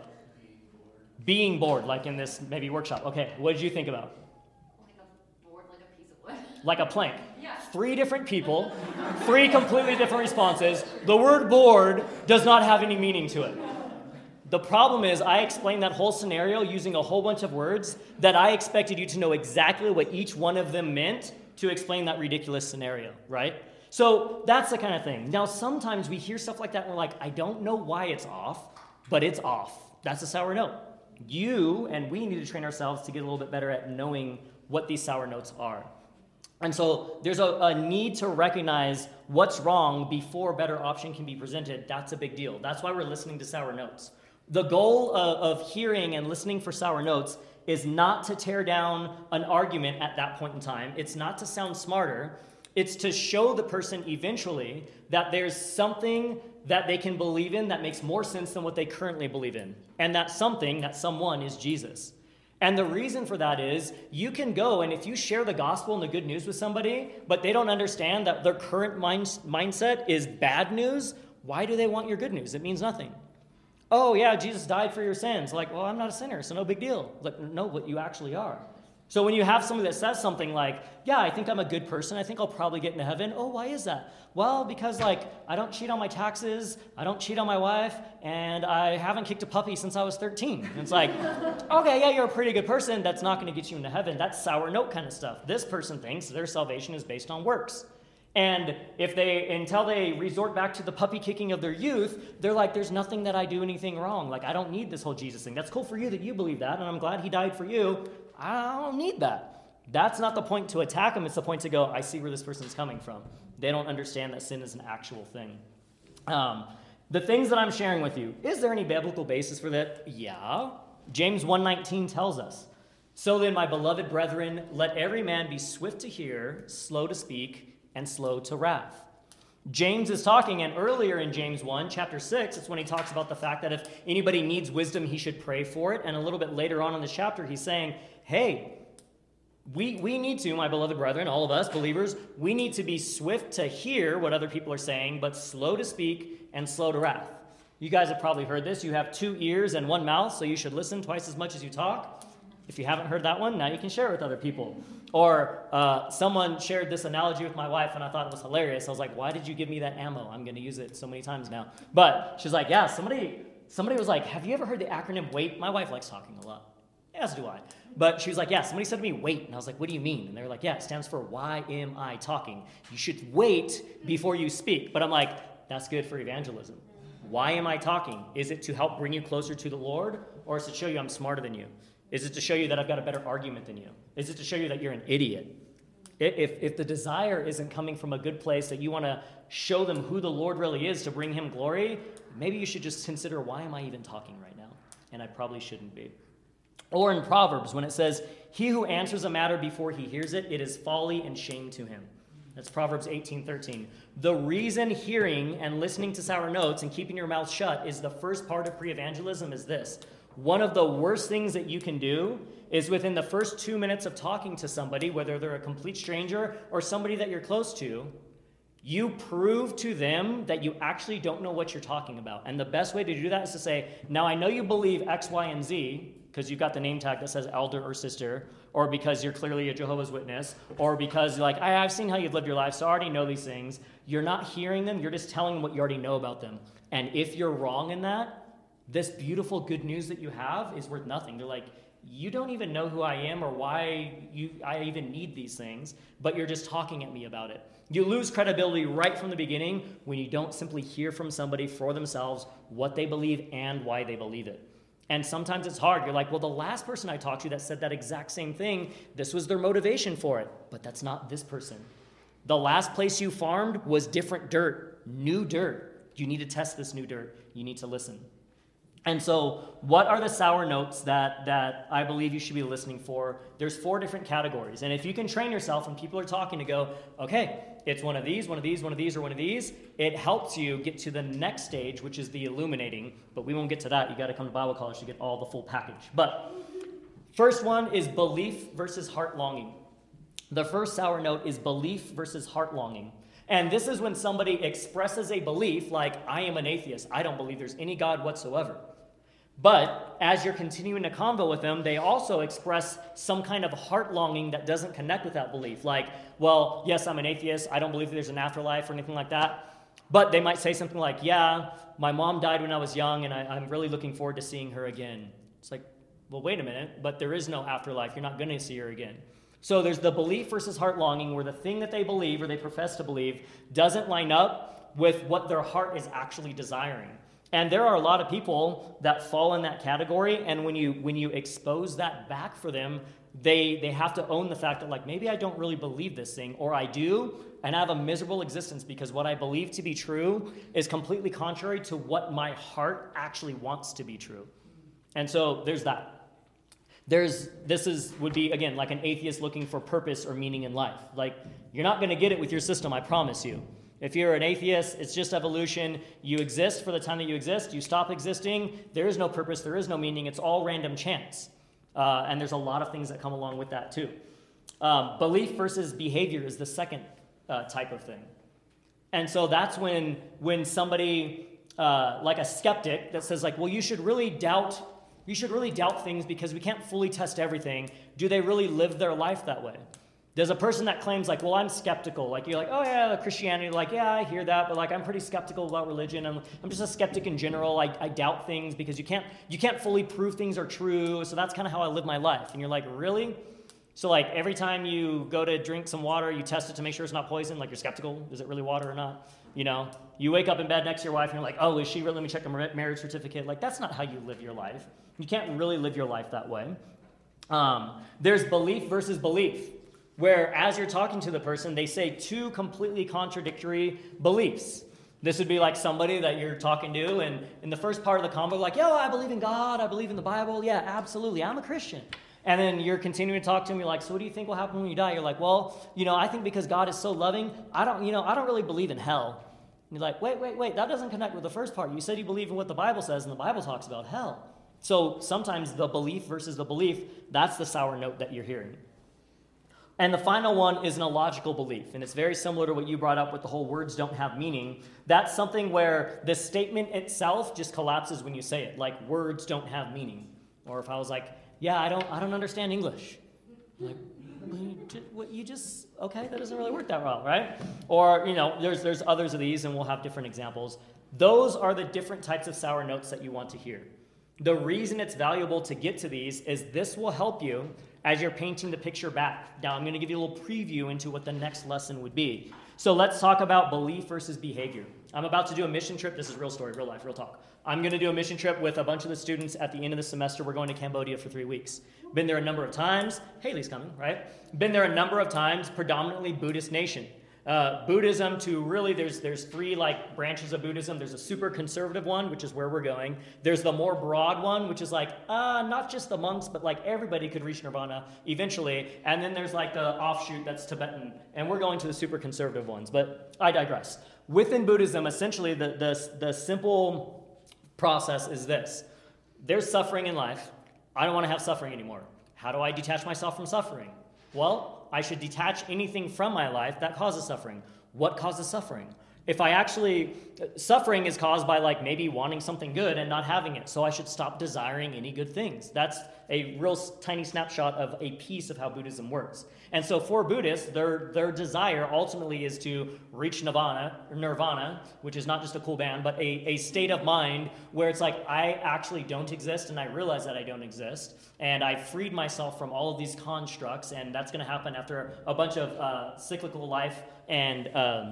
Being bored, like in this maybe workshop. Okay, what did you think about? Like a board, like a piece of wood. Like a plank. Yeah. 3 different people, 3 completely different responses. The word bored does not have any meaning to it. The problem is I explained that whole scenario using a whole bunch of words that I expected you to know exactly what each one of them meant to explain that ridiculous scenario, right? So that's the kind of thing. Now, sometimes we hear stuff like that and we're like, I don't know why it's off, but it's off. That's a sour note. You and we need to train ourselves to get a little bit better at knowing what these sour notes are. And so there's a need to recognize what's wrong before a better option can be presented. That's a big deal. That's why we're listening to sour notes. The goal of hearing and listening for sour notes is not to tear down an argument at that point in time. It's not to sound smarter. It's to show the person eventually that there's something that they can believe in that makes more sense than what they currently believe in. And that something, that someone, is Jesus. And the reason for that is you can go, and if you share the gospel and the good news with somebody, but they don't understand that their current mindset is bad news, why do they want your good news? It means nothing. Oh, yeah, Jesus died for your sins. Like, well, I'm not a sinner, so no big deal. Like, no, what you actually are. So when you have somebody that says something like, yeah, I think I'm a good person, I think I'll probably get into heaven. Oh, why is that? Well, because I don't cheat on my taxes, I don't cheat on my wife, and I haven't kicked a puppy since I was 13. And it's like, okay, yeah, you're a pretty good person. That's not going to get you into heaven. That's sour note kind of stuff. This person thinks their salvation is based on works. And until they resort back to the puppy kicking of their youth, they're like, there's nothing that I do anything wrong. Like, I don't need this whole Jesus thing. That's cool for you that you believe that, and I'm glad he died for you. I don't need that. That's not the point to attack them. It's the point to go, I see where this person's coming from. They don't understand that sin is an actual thing. The things that I'm sharing with you, is there any biblical basis for that? Yeah. James 1:19 tells us, so then, my beloved brethren, let every man be swift to hear, slow to speak, and slow to wrath. James is talking, and earlier in James 1, chapter 6, it's when he talks about the fact that if anybody needs wisdom, he should pray for it. And a little bit later on in the chapter, he's saying, hey, we need to, my beloved brethren, all of us believers, we need to be swift to hear what other people are saying, but slow to speak and slow to wrath. You guys have probably heard this. You have 2 ears and 1 mouth, so you should listen twice as much as you talk. If you haven't heard that one, now you can share it with other people. Or someone shared this analogy with my wife, and I thought it was hilarious. I was like, why did you give me that ammo? I'm going to use it so many times now. But she's like, yeah, somebody was like, have you ever heard the acronym WAIT? My wife likes talking a lot. As do I. But she was like, yeah, somebody said to me, wait. And I was like, what do you mean? And they were like, yeah, it stands for why am I talking? You should wait before you speak. But I'm like, that's good for evangelism. Why am I talking? Is it to help bring you closer to the Lord? Or is it to show you I'm smarter than you? Is it to show you that I've got a better argument than you? Is it to show you that you're an idiot? If the desire isn't coming from a good place, that you want to show them who the Lord really is to bring him glory, maybe you should just consider, why am I even talking right now? And I probably shouldn't be. Or in Proverbs, when it says, he who answers a matter before he hears it, it is folly and shame to him. That's Proverbs 18:13. The reason hearing and listening to sour notes and keeping your mouth shut is the first part of pre-evangelism is this. One of the worst things that you can do is within the first 2 minutes of talking to somebody, whether they're a complete stranger or somebody that you're close to, you prove to them that you actually don't know what you're talking about. And the best way to do that is to say, now I know you believe X, Y, and Z, because you've got the name tag that says elder or sister, or because you're clearly a Jehovah's Witness, or because you're like, I've seen how you've lived your life, so I already know these things. You're not hearing them, you're just telling them what you already know about them. And if you're wrong in that, this beautiful good news that you have is worth nothing. They're like, you don't even know who I am or why I even need these things, but you're just talking at me about it. You lose credibility right from the beginning when you don't simply hear from somebody for themselves what they believe and why they believe it. And sometimes it's hard. You're like, well, the last person I talked to that said that exact same thing, this was their motivation for it. But that's not this person. The last place you farmed was different dirt. new dirt. You need to test this new dirt. You need to listen. And so what are the sour notes that I believe you should be listening for? There's 4 different categories. And if you can train yourself when people are talking to go, okay, it's one of these, one of these, one of these, or one of these, it helps you get to the next stage, which is the illuminating. But we won't get to that. You got to come to Bible college to get all the full package. But first one is belief versus heart longing. The first sour note is belief versus heart longing. And this is when somebody expresses a belief like, I am an atheist. I don't believe there's any God whatsoever. But as you're continuing to convo with them, they also express some kind of heart longing that doesn't connect with that belief. Like, well, yes, I'm an atheist. I don't believe there's an afterlife or anything like that. But they might say something like, yeah, my mom died when I was young, and I'm really looking forward to seeing her again. It's like, well, wait a minute, but there is no afterlife. You're not going to see her again. So there's the belief versus heart longing, where the thing that they believe or they profess to believe doesn't line up with what their heart is actually desiring. And there are a lot of people that fall in that category, and when you expose that back for them, they have to own the fact that, like, maybe I don't really believe this thing, or I do, and I have a miserable existence because what I believe to be true is completely contrary to what my heart actually wants to be true. And so there's that. Would be, again, like an atheist looking for purpose or meaning in life. Like, you're not going to get it with your system, I promise you. If you're an atheist, it's just evolution. You exist for the time that you exist. You stop existing. There is no purpose. There is no meaning. It's all random chance. And there's a lot of things that come along with that too. Belief versus behavior is the second type of thing. And so that's when somebody, like a skeptic that says, like, well, you should really doubt things because we can't fully test everything. Do they really live their life that way? There's a person that claims, like, well, I'm skeptical. Like, you're like, oh, yeah, the Christianity. Like, yeah, I hear that, but, like, I'm pretty skeptical about religion. I'm just a skeptic in general. I doubt things because you can't fully prove things are true, so that's kind of how I live my life. And you're like, really? So, like, every time you go to drink some water, you test it to make sure it's not poison? Like, you're skeptical. Is it really water or not? You know? You wake up in bed next to your wife, and you're like, oh, is she really? Let me check her marriage certificate. Like, that's not how you live your life. You can't really live your life that way. There's belief versus belief, where as you're talking to the person, they say 2 completely contradictory beliefs. This would be like somebody that you're talking to, and in the first part of the convo, like, yo, I believe in God, I believe in the Bible, yeah, absolutely, I'm a Christian. And then you're continuing to talk to them, you're like, so what do you think will happen when you die? You're like, well, I think because God is so loving, I don't really believe in hell. And you're like, wait, that doesn't connect with the first part. You said you believe in what the Bible says, and the Bible talks about hell. So sometimes the belief versus the belief, that's the sour note that you're hearing. And the final one is an illogical belief, and it's very similar to what you brought up with the whole words don't have meaning. That's something where the statement itself just collapses when you say it, like words don't have meaning. Or if I was like, yeah, I don't understand English. Like, okay, that doesn't really work that well, right? Or, there's others of these, and we'll have different examples. Those are the different types of sour notes that you want to hear. The reason it's valuable to get to these is this will help you as you're painting the picture back. Now, I'm going to give you a little preview into what the next lesson would be. So let's talk about belief versus behavior. I'm about to do a mission trip. This is real story, real life, real talk. I'm going to do a mission trip with a bunch of the students at the end of the semester. We're going to Cambodia for 3 weeks. Been there a number of times. Haley's coming, right? Been there a number of times, predominantly Buddhist nation. Buddhism to really, there's 3 like branches of Buddhism. There's a super conservative one, which is where we're going. There's the more broad one, which is like, not just the monks, but like everybody could reach nirvana eventually. And then there's like the offshoot that's Tibetan. And we're going to the super conservative ones, but I digress. Within Buddhism, essentially the simple process is this. There's suffering in life. I don't want to have suffering anymore. How do I detach myself from suffering? Well, I should detach anything from my life that causes suffering. What causes suffering? Suffering is caused by like maybe wanting something good and not having it. So I should stop desiring any good things. That's a real tiny snapshot of a piece of how Buddhism works. And so for Buddhists, their desire ultimately is to reach nirvana, which is not just a cool band, but a state of mind where it's like, I actually don't exist and I realize that I don't exist. And I freed myself from all of these constructs, and that's going to happen after a bunch of cyclical life and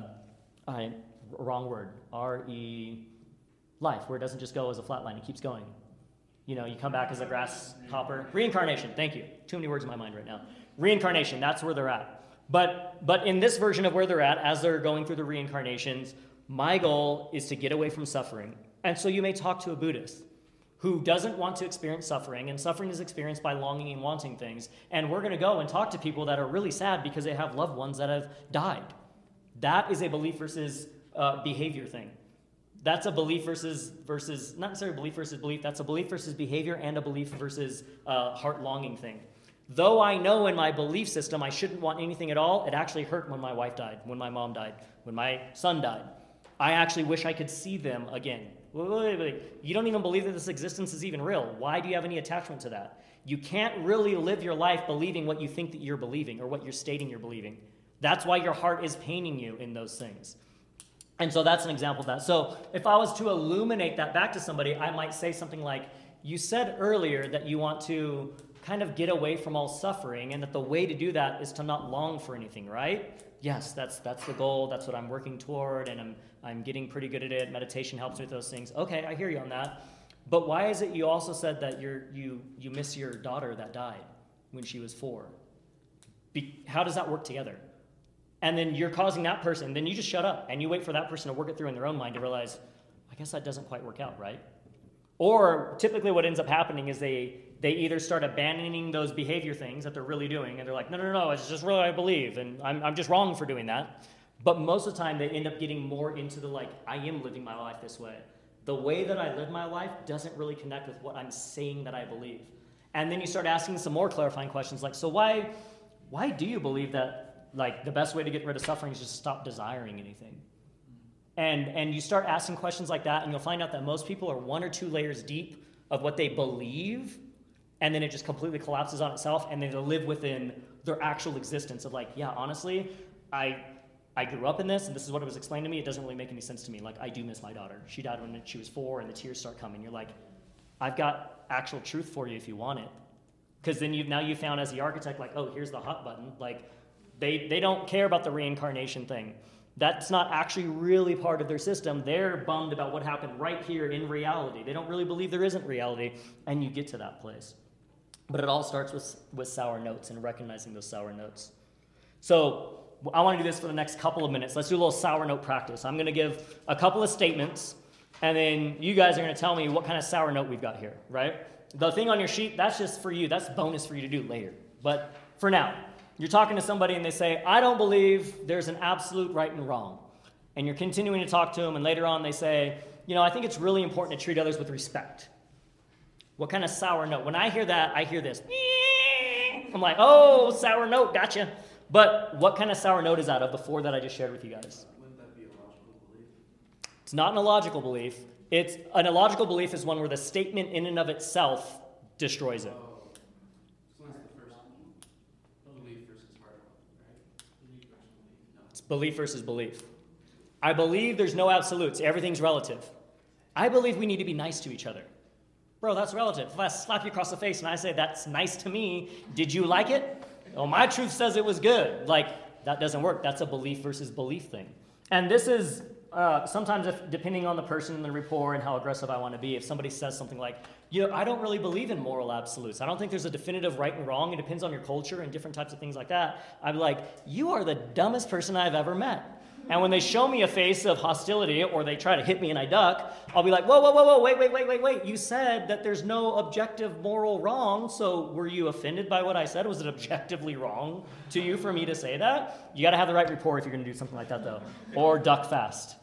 wrong word, life, where it doesn't just go as a flat line, it keeps going. You come back as a grasshopper. Reincarnation, thank you. Too many words in my mind right now. Reincarnation, that's where they're at. But in this version of where they're at, as they're going through the reincarnations, My goal is to get away from suffering. And so you may talk to a Buddhist who doesn't want to experience suffering, and suffering is experienced by longing and wanting things. And we're going to go and talk to people that are really sad because they have loved ones that have died. That is a belief versus behavior thing. That's a belief versus, not necessarily belief versus belief, that's a belief versus behavior and a belief versus heart longing thing. Though I know in my belief system I shouldn't want anything at all, it actually hurt when my wife died, when my mom died, when my son died. I actually wish I could see them again. Wait. You don't even believe that this existence is even real. Why do you have any attachment to that? You can't really live your life believing what you think that you're believing or what you're stating you're believing. That's why your heart is paining you in those things. And so that's an example of that. So if I was to illuminate that back to somebody, I might say something like, you said earlier that you want to kind of get away from all suffering, and that the way to do that is to not long for anything, right? Yes, that's the goal. That's what I'm working toward, and I'm getting pretty good at it. Meditation helps me with those things. Okay, I hear you on that. But why is it you also said that you miss your daughter that died when she was 4? How does that work together? And then you're causing that person, then you just shut up and you wait for that person to work it through in their own mind to realize, I guess that doesn't quite work out, right? Or typically what ends up happening is they either start abandoning those behavior things that they're really doing, and they're like, no, it's just really I believe, and I'm just wrong for doing that. But most of the time they end up getting more into the I am living my life this way. The way that I live my life doesn't really connect with what I'm saying that I believe. And then you start asking some more clarifying questions so why do you believe that the best way to get rid of suffering is just stop desiring anything? And you start asking questions like that, and you'll find out that most people are 1 or 2 layers deep of what they believe, and then it just completely collapses on itself, and then they live within their actual existence of honestly, I grew up in this, and this is what it was explained to me. It doesn't really make any sense to me. I do miss my daughter. She died when she was 4, and the tears start coming. You're like, I've got actual truth for you if you want it. Because then you found as the architect, here's the hot button. They don't care about the reincarnation thing. That's not actually really part of their system. They're bummed about what happened right here in reality. They don't really believe there isn't reality, and you get to that place. But it all starts with sour notes and recognizing those sour notes. So I want to do this for the next couple of minutes. Let's do a little sour note practice. I'm going to give a couple of statements, and then you guys are going to tell me what kind of sour note we've got here, right? The thing on your sheet, that's just for you. That's bonus for you to do later. But for now, you're talking to somebody and they say, I don't believe there's an absolute right and wrong. And you're continuing to talk to them, and later on they say, I think it's really important to treat others with respect. What kind of sour note? When I hear that, I hear this. I'm like, oh, sour note, gotcha. But what kind of sour note is that of the 4 that I just shared with you guys? Wouldn't that be a logical belief? It's not an illogical belief. It's an illogical belief is one where the statement in and of itself destroys it. So that's the first one. Belief versus heart, right? Belief versus belief. No. It's belief versus belief. I believe there's no absolutes. Everything's relative. I believe we need to be nice to each other. Bro, that's relative. If I slap you across the face and I say, that's nice to me, did you like it? Oh, my truth says it was good. That doesn't work. That's a belief versus belief thing. And this is sometimes, depending on the person and the rapport and how aggressive I want to be, if somebody says something like, I don't really believe in moral absolutes. I don't think there's a definitive right and wrong. It depends on your culture and different types of things like that. I'm like, you are the dumbest person I've ever met. And when they show me a face of hostility or they try to hit me and I duck, I'll be like, whoa, wait. You said that there's no objective moral wrong, so were you offended by what I said? Was it objectively wrong to you for me to say that? You got to have the right rapport if you're going to do something like that, though. Or duck fast.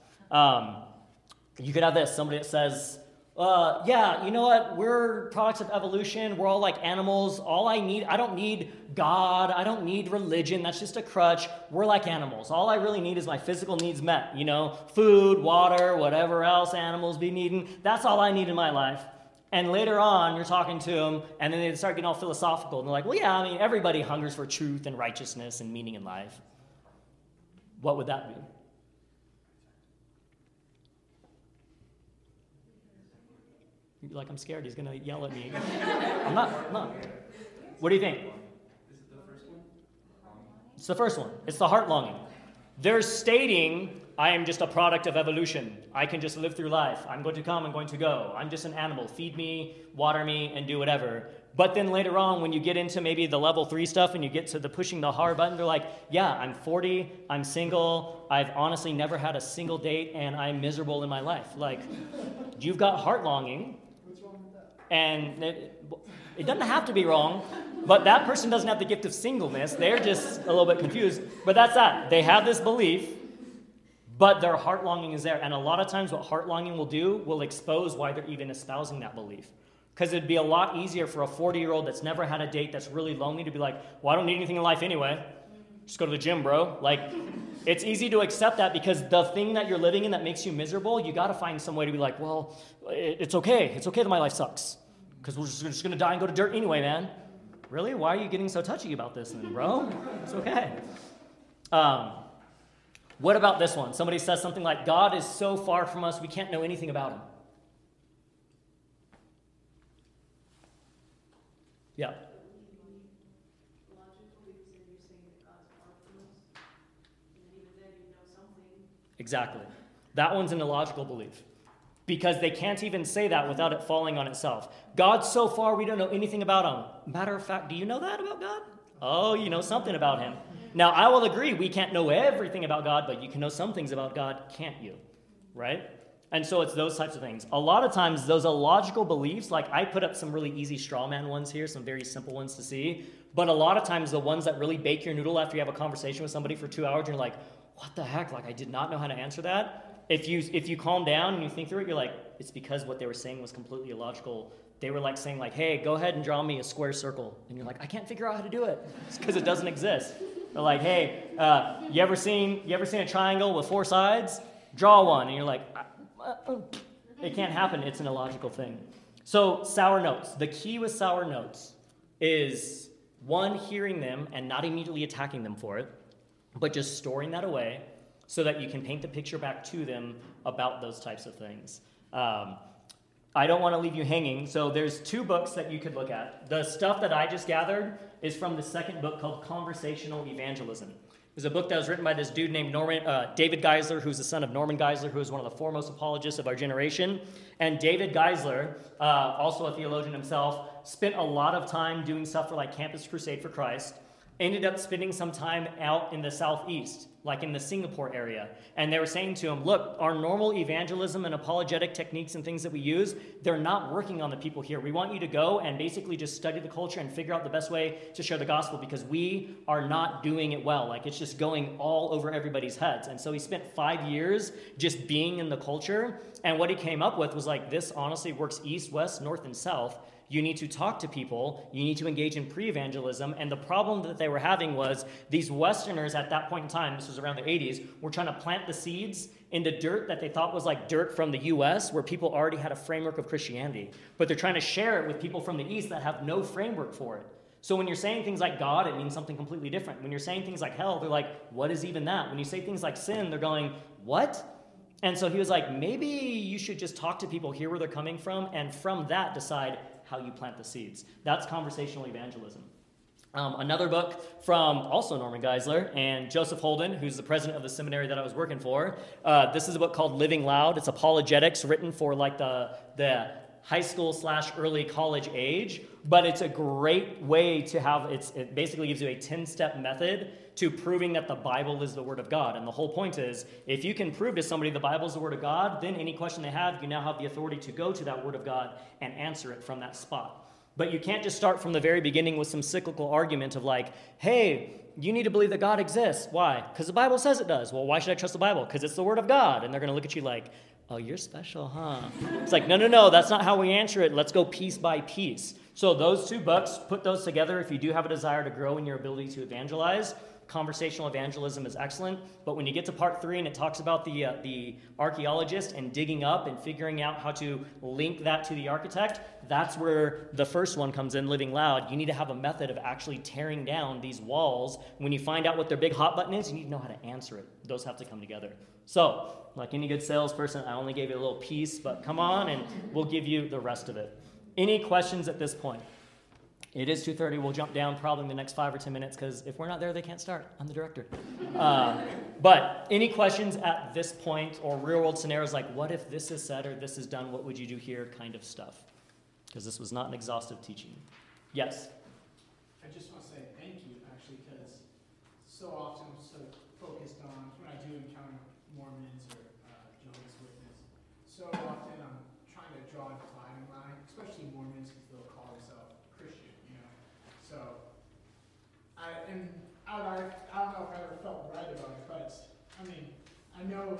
You could have this, somebody that says, you know what, we're products of evolution, we're all like animals, I don't need God, I don't need religion, that's just a crutch, we're like animals. All I really need is my physical needs met, food, water, whatever else animals be needing, that's all I need in my life. And later on, you're talking to them, and then they start getting all philosophical, and they're like, well, yeah, everybody hungers for truth and righteousness and meaning in life. What would that be? You're like, I'm scared. He's going to yell at me. I'm not. What do you think? Is it the first one? It's the first one. It's the heart longing. They're stating I am just a product of evolution. I can just live through life. I'm going to come, I'm going to go. I'm just an animal. Feed me, water me, and do whatever. But then later on, when you get into maybe the level 3 stuff and you get to the pushing the hard button, they're like, yeah, I'm 40, I'm single, I've honestly never had a single date, and I'm miserable in my life. Like, you've got heart longing. What's wrong with that? And it doesn't have to be wrong, but that person doesn't have the gift of singleness. They're just a little bit confused. But that's that. They have this belief, but their heart longing is there. And a lot of times what heart longing will do will expose why they're even espousing that belief. Because it'd be a lot easier for a 40-year-old that's never had a date, that's really lonely, to be like, well, I don't need anything in life anyway. Just go to the gym, bro. Like, it's easy to accept that because the thing that you're living in that makes you miserable, you got to find some way to be like, well, it's okay. It's okay that my life sucks. Because we're just going to die and go to dirt anyway, man. Really? Why are you getting so touchy about this then, bro? It's okay. What about this one? Somebody says something like, God is so far from us, we can't know anything about him. Yeah. Exactly. That one's an illogical belief. Because they can't even say that without it falling on itself. God's so far, we don't know anything about him. Matter of fact, do you know that about God? Oh, you know something about him. Now, I will agree, we can't know everything about God, but you can know some things about God, can't you? Right? And so it's those types of things. A lot of times, those illogical beliefs, like I put up some really easy straw man ones here, some very simple ones to see. But a lot of times, the ones that really bake your noodle after you have a conversation with somebody for 2 hours, and you're like, what the heck? Like, I did not know how to answer that. If you calm down and you think through it, you're like, it's because what they were saying was completely illogical. They were like saying like, hey, go ahead and draw me a square circle. And you're like, I can't figure out how to do it. It's because it doesn't exist. They're like, hey, you ever seen a triangle with 4 sides? Draw one. And you're like, it can't happen. It's an illogical thing. So sour notes. The key with sour notes is, one, hearing them and not immediately attacking them for it, but just storing that away, so that you can paint the picture back to them about those types of things. I don't want to leave you hanging, so there's 2 books that you could look at. The stuff that I just gathered is from the second book called Conversational Evangelism. It was a book that was written by this dude named David Geisler, who's the son of Norman Geisler, who is one of the foremost apologists of our generation. And David Geisler, also a theologian himself, spent a lot of time doing stuff for like Campus Crusade for Christ, ended up spending some time out in the southeast, like in the Singapore area. And they were saying to him, look, our normal evangelism and apologetic techniques and things that we use, they're not working on the people here. We want you to go and basically just study the culture and figure out the best way to share the gospel, because we are not doing it well. Like, it's just going all over everybody's heads. And so he spent 5 years just being in the culture. And what he came up with was like, this honestly works east, west, north, and south. You need to talk to people. You need to engage in pre-evangelism. And the problem that they were having was these Westerners at that point in time, this was around the 80s, were trying to plant the seeds into dirt that they thought was like dirt from the U.S., where people already had a framework of Christianity. But they're trying to share it with people from the East that have no framework for it. So when you're saying things like God, it means something completely different. When you're saying things like hell, they're like, what is even that? When you say things like sin, they're going, what? And so he was like, maybe you should just talk to people, hear where they're coming from, and from that decide how you plant the seeds. That's conversational evangelism. Another book from also Norman Geisler and Joseph Holden, who's the president of the seminary that I was working for. This is a book called Living Loud. It's apologetics written for like the high school / early college age, but it's a great way to have, it basically gives you a 10-step method to proving that the Bible is the Word of God. And the whole point is, if you can prove to somebody the Bible is the Word of God, then any question they have, you now have the authority to go to that Word of God and answer it from that spot. But you can't just start from the very beginning with some cyclical argument of like, hey, you need to believe that God exists. Why? Because the Bible says it does. Well, why should I trust the Bible? Because it's the Word of God. And they're going to look at you like, oh, you're special, huh? It's like, no, that's not how we answer it. Let's go piece by piece. So those 2 books, put those together if you do have a desire to grow in your ability to evangelize. Conversational evangelism is excellent, but when you get to part 3 and it talks about the archaeologist and digging up and figuring out how to link that to the architect, that's where the first one comes in, Living Loud. You need to have a method of actually tearing down these walls. When you find out what their big hot button is, you need to know how to answer it. Those have to come together. So, like any good salesperson, I only gave you a little piece, but come on and we'll give you the rest of it. Any questions at this point? It is 2:30. We'll jump down probably in the next 5 or 10 minutes because if we're not there, they can't start. I'm the director. But any questions at this point or real world scenarios like what if this is said or this is done, what would you do here kind of stuff? Because this was not an exhaustive teaching. Yes? I just want to say thank you, actually, because so often I'm so focused on, when I do encounter Mormons or Jehovah's Witnesses, so often I'm trying to draw a dividing line, especially Mormons, because they'll call themselves Christian, you know. So, I don't know if I ever felt right about it, but, I mean, I know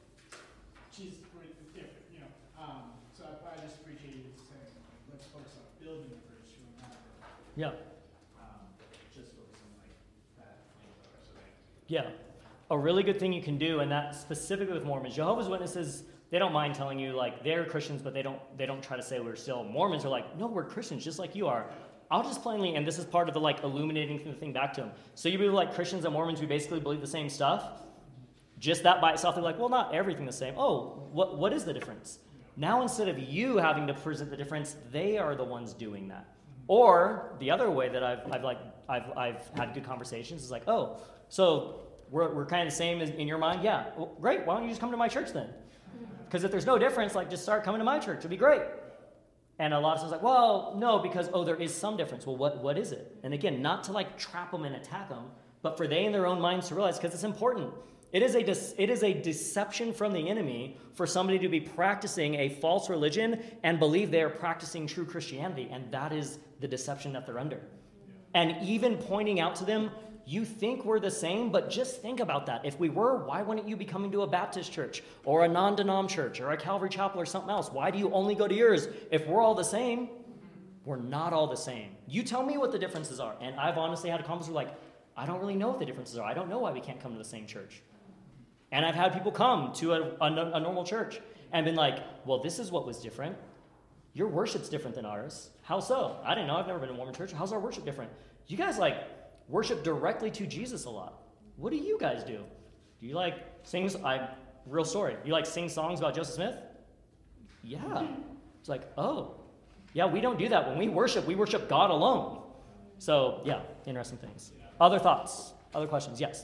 Jesus is different, you know. So I just appreciate you saying, like, let's focus on building the bridge to another. Yeah. Just focus on like that flamethrower. So like, Yeah. A really good thing you can do, and that specifically with Mormons, Jehovah's Witnesses, they don't mind telling you like they're Christians, but they don't try to say we're still. Mormons are like, no, we're Christians just like you are. I'll just plainly, and this is part of the like illuminating the thing back to them. So you believe like Christians and Mormons, we basically believe the same stuff. Just that by itself, they're like, well, not everything the same. Oh, what is the difference? Now instead of you having to present the difference, they are the ones doing that. Or the other way that I've had good conversations is like, oh, so we're kind of the same in your mind? Yeah, well, great. Why don't you just come to my church then? Because if there's no difference, like just start coming to my church. It'd be great. And a lot of times like, well, no, because, there is some difference. Well, what is it? And again, not to like trap them and attack them, but for they in their own minds to realize, because it's important. It is a deception from the enemy for somebody to be practicing a false religion and believe they are practicing true Christianity, and that is the deception that they're under. And even pointing out to them, you think we're the same, but just think about that. If we were, why wouldn't you be coming to a Baptist church or a non-denom church or a Calvary Chapel or something else? Why do you only go to yours? If we're all the same, we're not all the same. You tell me what the differences are. And I've honestly had a conversation like, I don't really know what the differences are. I don't know why we can't come to the same church. And I've had people come to a normal church and been like, well, this is what was different. Your worship's different than ours. How so? I didn't know. I've never been to a Mormon church. How's our worship different? You guys worship directly to Jesus a lot. What do you guys do? Do you sing? Real story. You sing songs about Joseph Smith? Yeah. It's like, oh, yeah, we don't do that. When we worship God alone. So, yeah, interesting things. Other thoughts? Other questions? Yes.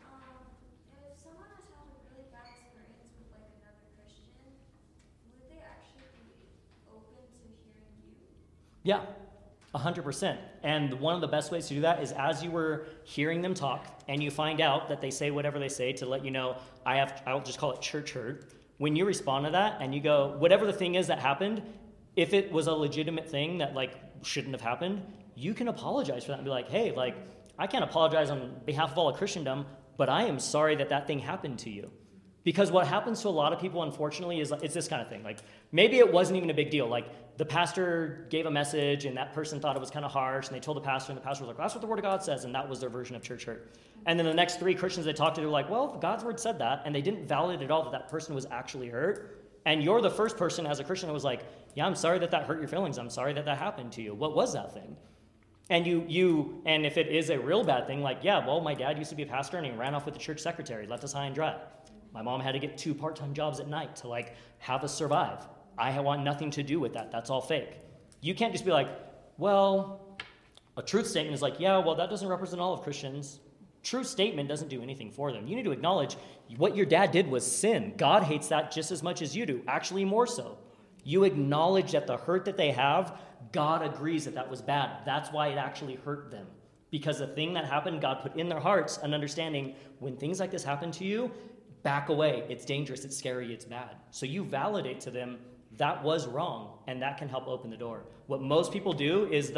If someone has had a really bad experience with another Christian, would they actually be open to hearing you? Yeah, 100%. And one of the best ways to do that is as you were hearing them talk and you find out that they say whatever they say to let you know, I'll just call it church hurt. When you respond to that and you go, whatever the thing is that happened, if it was a legitimate thing that shouldn't have happened, you can apologize for that and be like, hey, I can't apologize on behalf of all of Christendom, but I am sorry that thing happened to you. Because what happens to a lot of people, unfortunately, is it's this kind of thing. Maybe it wasn't even a big deal. The pastor gave a message, and that person thought it was kind of harsh, and they told the pastor, and the pastor was like, that's what the Word of God says, and that was their version of church hurt. And then the next 3 Christians they talked to, they were like, well, God's Word said that, and they didn't validate at all that person was actually hurt. And you're the first person as a Christian that was like, yeah, I'm sorry that hurt your feelings. I'm sorry that happened to you. What was that thing? And and if it is a real bad thing, my dad used to be a pastor and he ran off with the church secretary, left us high and dry. My mom had to get 2 part-time jobs at night to have us survive. I want nothing to do with that. That's all fake. You can't just be like, well, a truth statement is that doesn't represent all of Christians. Truth statement doesn't do anything for them. You need to acknowledge what your dad did was sin. God hates that just as much as you do, actually more so. You acknowledge that the hurt that they have, God agrees that was bad. That's why it actually hurt them. Because the thing that happened, God put in their hearts an understanding, when things like this happen to you, back away. It's dangerous, it's scary, it's bad. So you validate to them that was wrong, and that can help open the door. What most people do is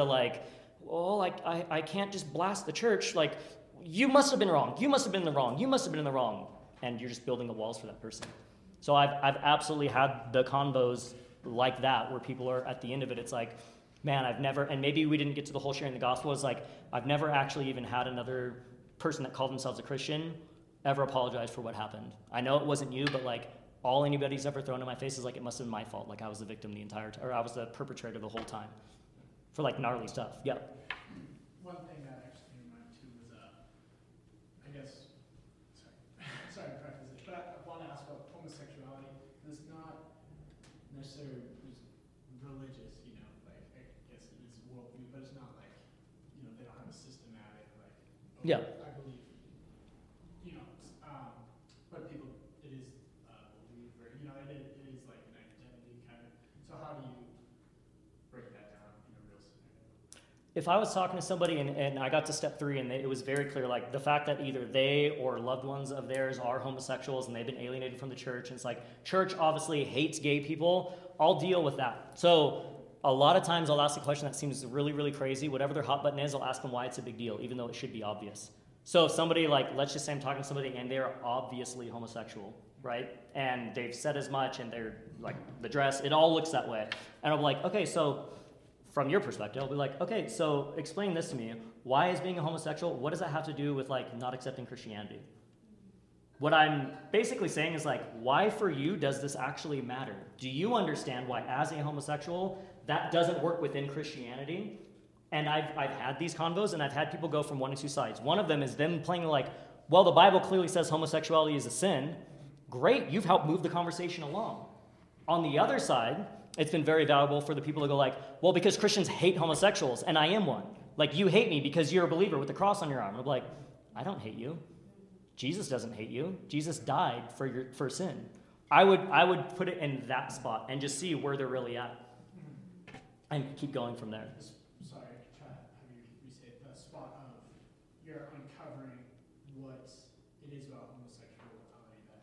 I can't just blast the church. You must have been wrong. You must have been in the wrong. You must have been in the wrong. And you're just building the walls for that person. So I've absolutely had the convos like that where people are at the end of it. It's man, I've never, and maybe we didn't get to the whole sharing the gospel. It's I've never actually even had another person that called themselves a Christian ever apologize for what happened. I know it wasn't you, but all anybody's ever thrown in my face is it must have been my fault. I was the victim the entire time, or I was the perpetrator the whole time for gnarly stuff. Yeah. One thing that actually came to mind too was, I guess, sorry to preface it, but I want to ask about homosexuality. It's not necessarily religious, I guess it is worldview, but it's not Yeah. I believe, but people, it is believer, it is like an identity kind of. So how do you break that down in a real scenario? If I was talking to somebody and I got to step 3 and it was very clear, like the fact that either they or loved ones of theirs are homosexuals and they've been alienated from the church, and it's like, church obviously hates gay people, I'll deal with that. So a lot of times I'll ask a question that seems really, really crazy. Whatever their hot button is, I'll ask them why it's a big deal, even though it should be obvious. So if somebody, like, let's just say I'm talking to somebody and they're obviously homosexual, right? And they've said as much and they're, like, the dress, it all looks that way. And I'll be like, okay, so from your perspective, I'll be like, okay, so explain this to me. Why is being a homosexual, what does that have to do with, like, not accepting Christianity? What I'm basically saying is, like, why for you does this actually matter? Do you understand why, as a homosexual, that doesn't work within Christianity? And I've had these convos, and I've had people go from one of two sides. One of them is them playing like, well, the Bible clearly says homosexuality is a sin. Great, you've helped move the conversation along. On the other side, it's been very valuable for the people to go like, well, because Christians hate homosexuals, and I am one. Like, you hate me because you're a believer with the cross on your arm. I'm like, I don't hate you. Jesus doesn't hate you. Jesus died for sin. I would put it in that spot and just see where they're really at, and keep going from there. Sorry, try to have you restate the spot of you're uncovering what it is about homosexuality that,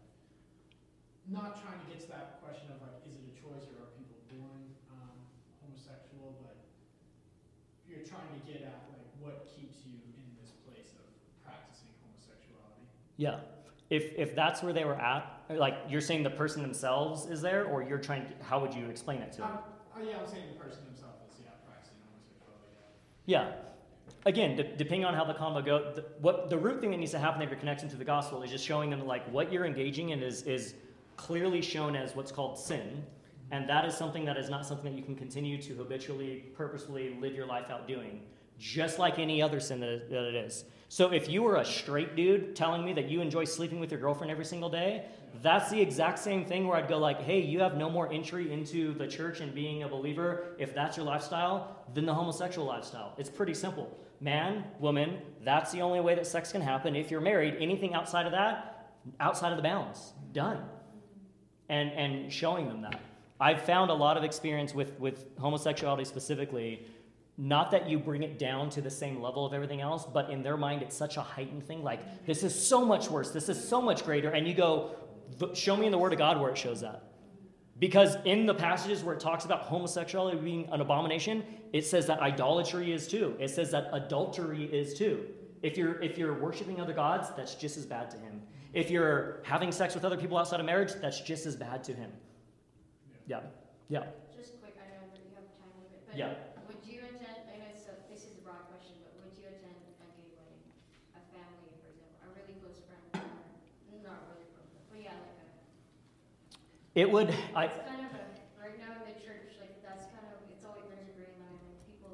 not trying to get to that question of like, is it a choice or are people born homosexual, but you're trying to get at like what keeps you in this place of practicing homosexuality. Yeah. If that's where they were at, like you're saying the person themselves is there, or you're trying to, how would you explain it to them? Yeah, I'm saying the person himself is, practicing homosexuality. Yeah. Again, depending on how the convo goes, what the root thing that needs to happen if you're connecting to the gospel is just showing them like what you're engaging in is clearly shown as what's called sin, and that is something that is not something that you can continue to habitually, purposefully live your life out doing, just like any other sin that it is. So if you were a straight dude telling me that you enjoy sleeping with your girlfriend every single day, that's the exact same thing where I'd go like, hey, you have no more entry into the church and being a believer, if that's your lifestyle, than the homosexual lifestyle. It's pretty simple. Man, woman, that's the only way that sex can happen. If you're married, anything outside of that, outside of the bounds, done. And showing them that. I've found a lot of experience with homosexuality specifically. Not that you bring it down to the same level of everything else, but in their mind, it's such a heightened thing. Like, this is so much worse. This is so much greater. And you go, show me in the Word of God where it shows that. Because in the passages where it talks about homosexuality being an abomination, it says that idolatry is too. It says that adultery is too. If you're worshiping other gods, that's just as bad to him. If you're having sex with other people outside of marriage, that's just as bad to him. Yeah. Just quick, I know that you have time limit, but Yeah. would you attend, I know this is a broad question, but would you attend a gay wedding? A family, for example, a really close friend, or not really close, but yeah, like It would, it's kind of right now in the church, like that's kind of, it's always, there's a gray line, and people,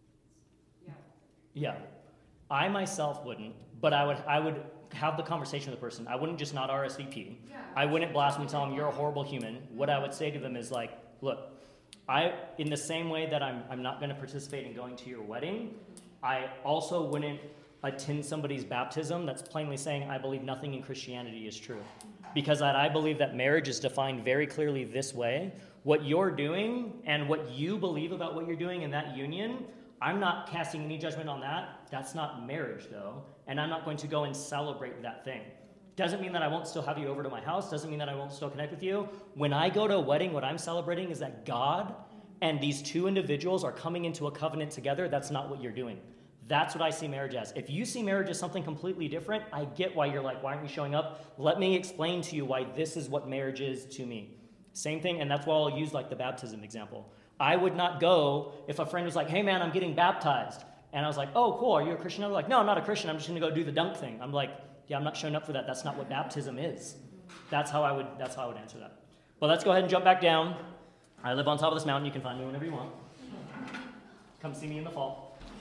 Yeah. I myself wouldn't, but I would have the conversation with the person. I wouldn't just not RSVP. Yeah. I wouldn't blast them and tell them you're a horrible human. What I would say to them is like, look, in the same way that I'm not going to participate in going to your wedding, I also wouldn't attend somebody's baptism that's plainly saying I believe nothing in Christianity is true. Because I believe that marriage is defined very clearly this way. What you're doing and what you believe about what you're doing in that union, I'm not casting any judgment on that. That's not marriage, though. And I'm not going to go and celebrate that thing. Doesn't mean that I won't still have you over to my house. Doesn't mean that I won't still connect with you. When I go to a wedding, what I'm celebrating is that God and these two individuals are coming into a covenant together. That's not what you're doing. That's what I see marriage as. If you see marriage as something completely different, I get why you're like, why aren't you showing up? Let me explain to you why this is what marriage is to me. Same thing, and that's why I'll use like the baptism example. I would not go if a friend was like, hey man, I'm getting baptized. And I was like, oh, cool, are you a Christian? I'm like, no, I'm not a Christian. I'm just going to go do the dunk thing. I'm like, yeah, I'm not showing up for that. That's not what baptism is. That's how I would answer that. Well, let's go ahead and jump back down. I live on top of this mountain. You can find me whenever you want. Come see me in the fall.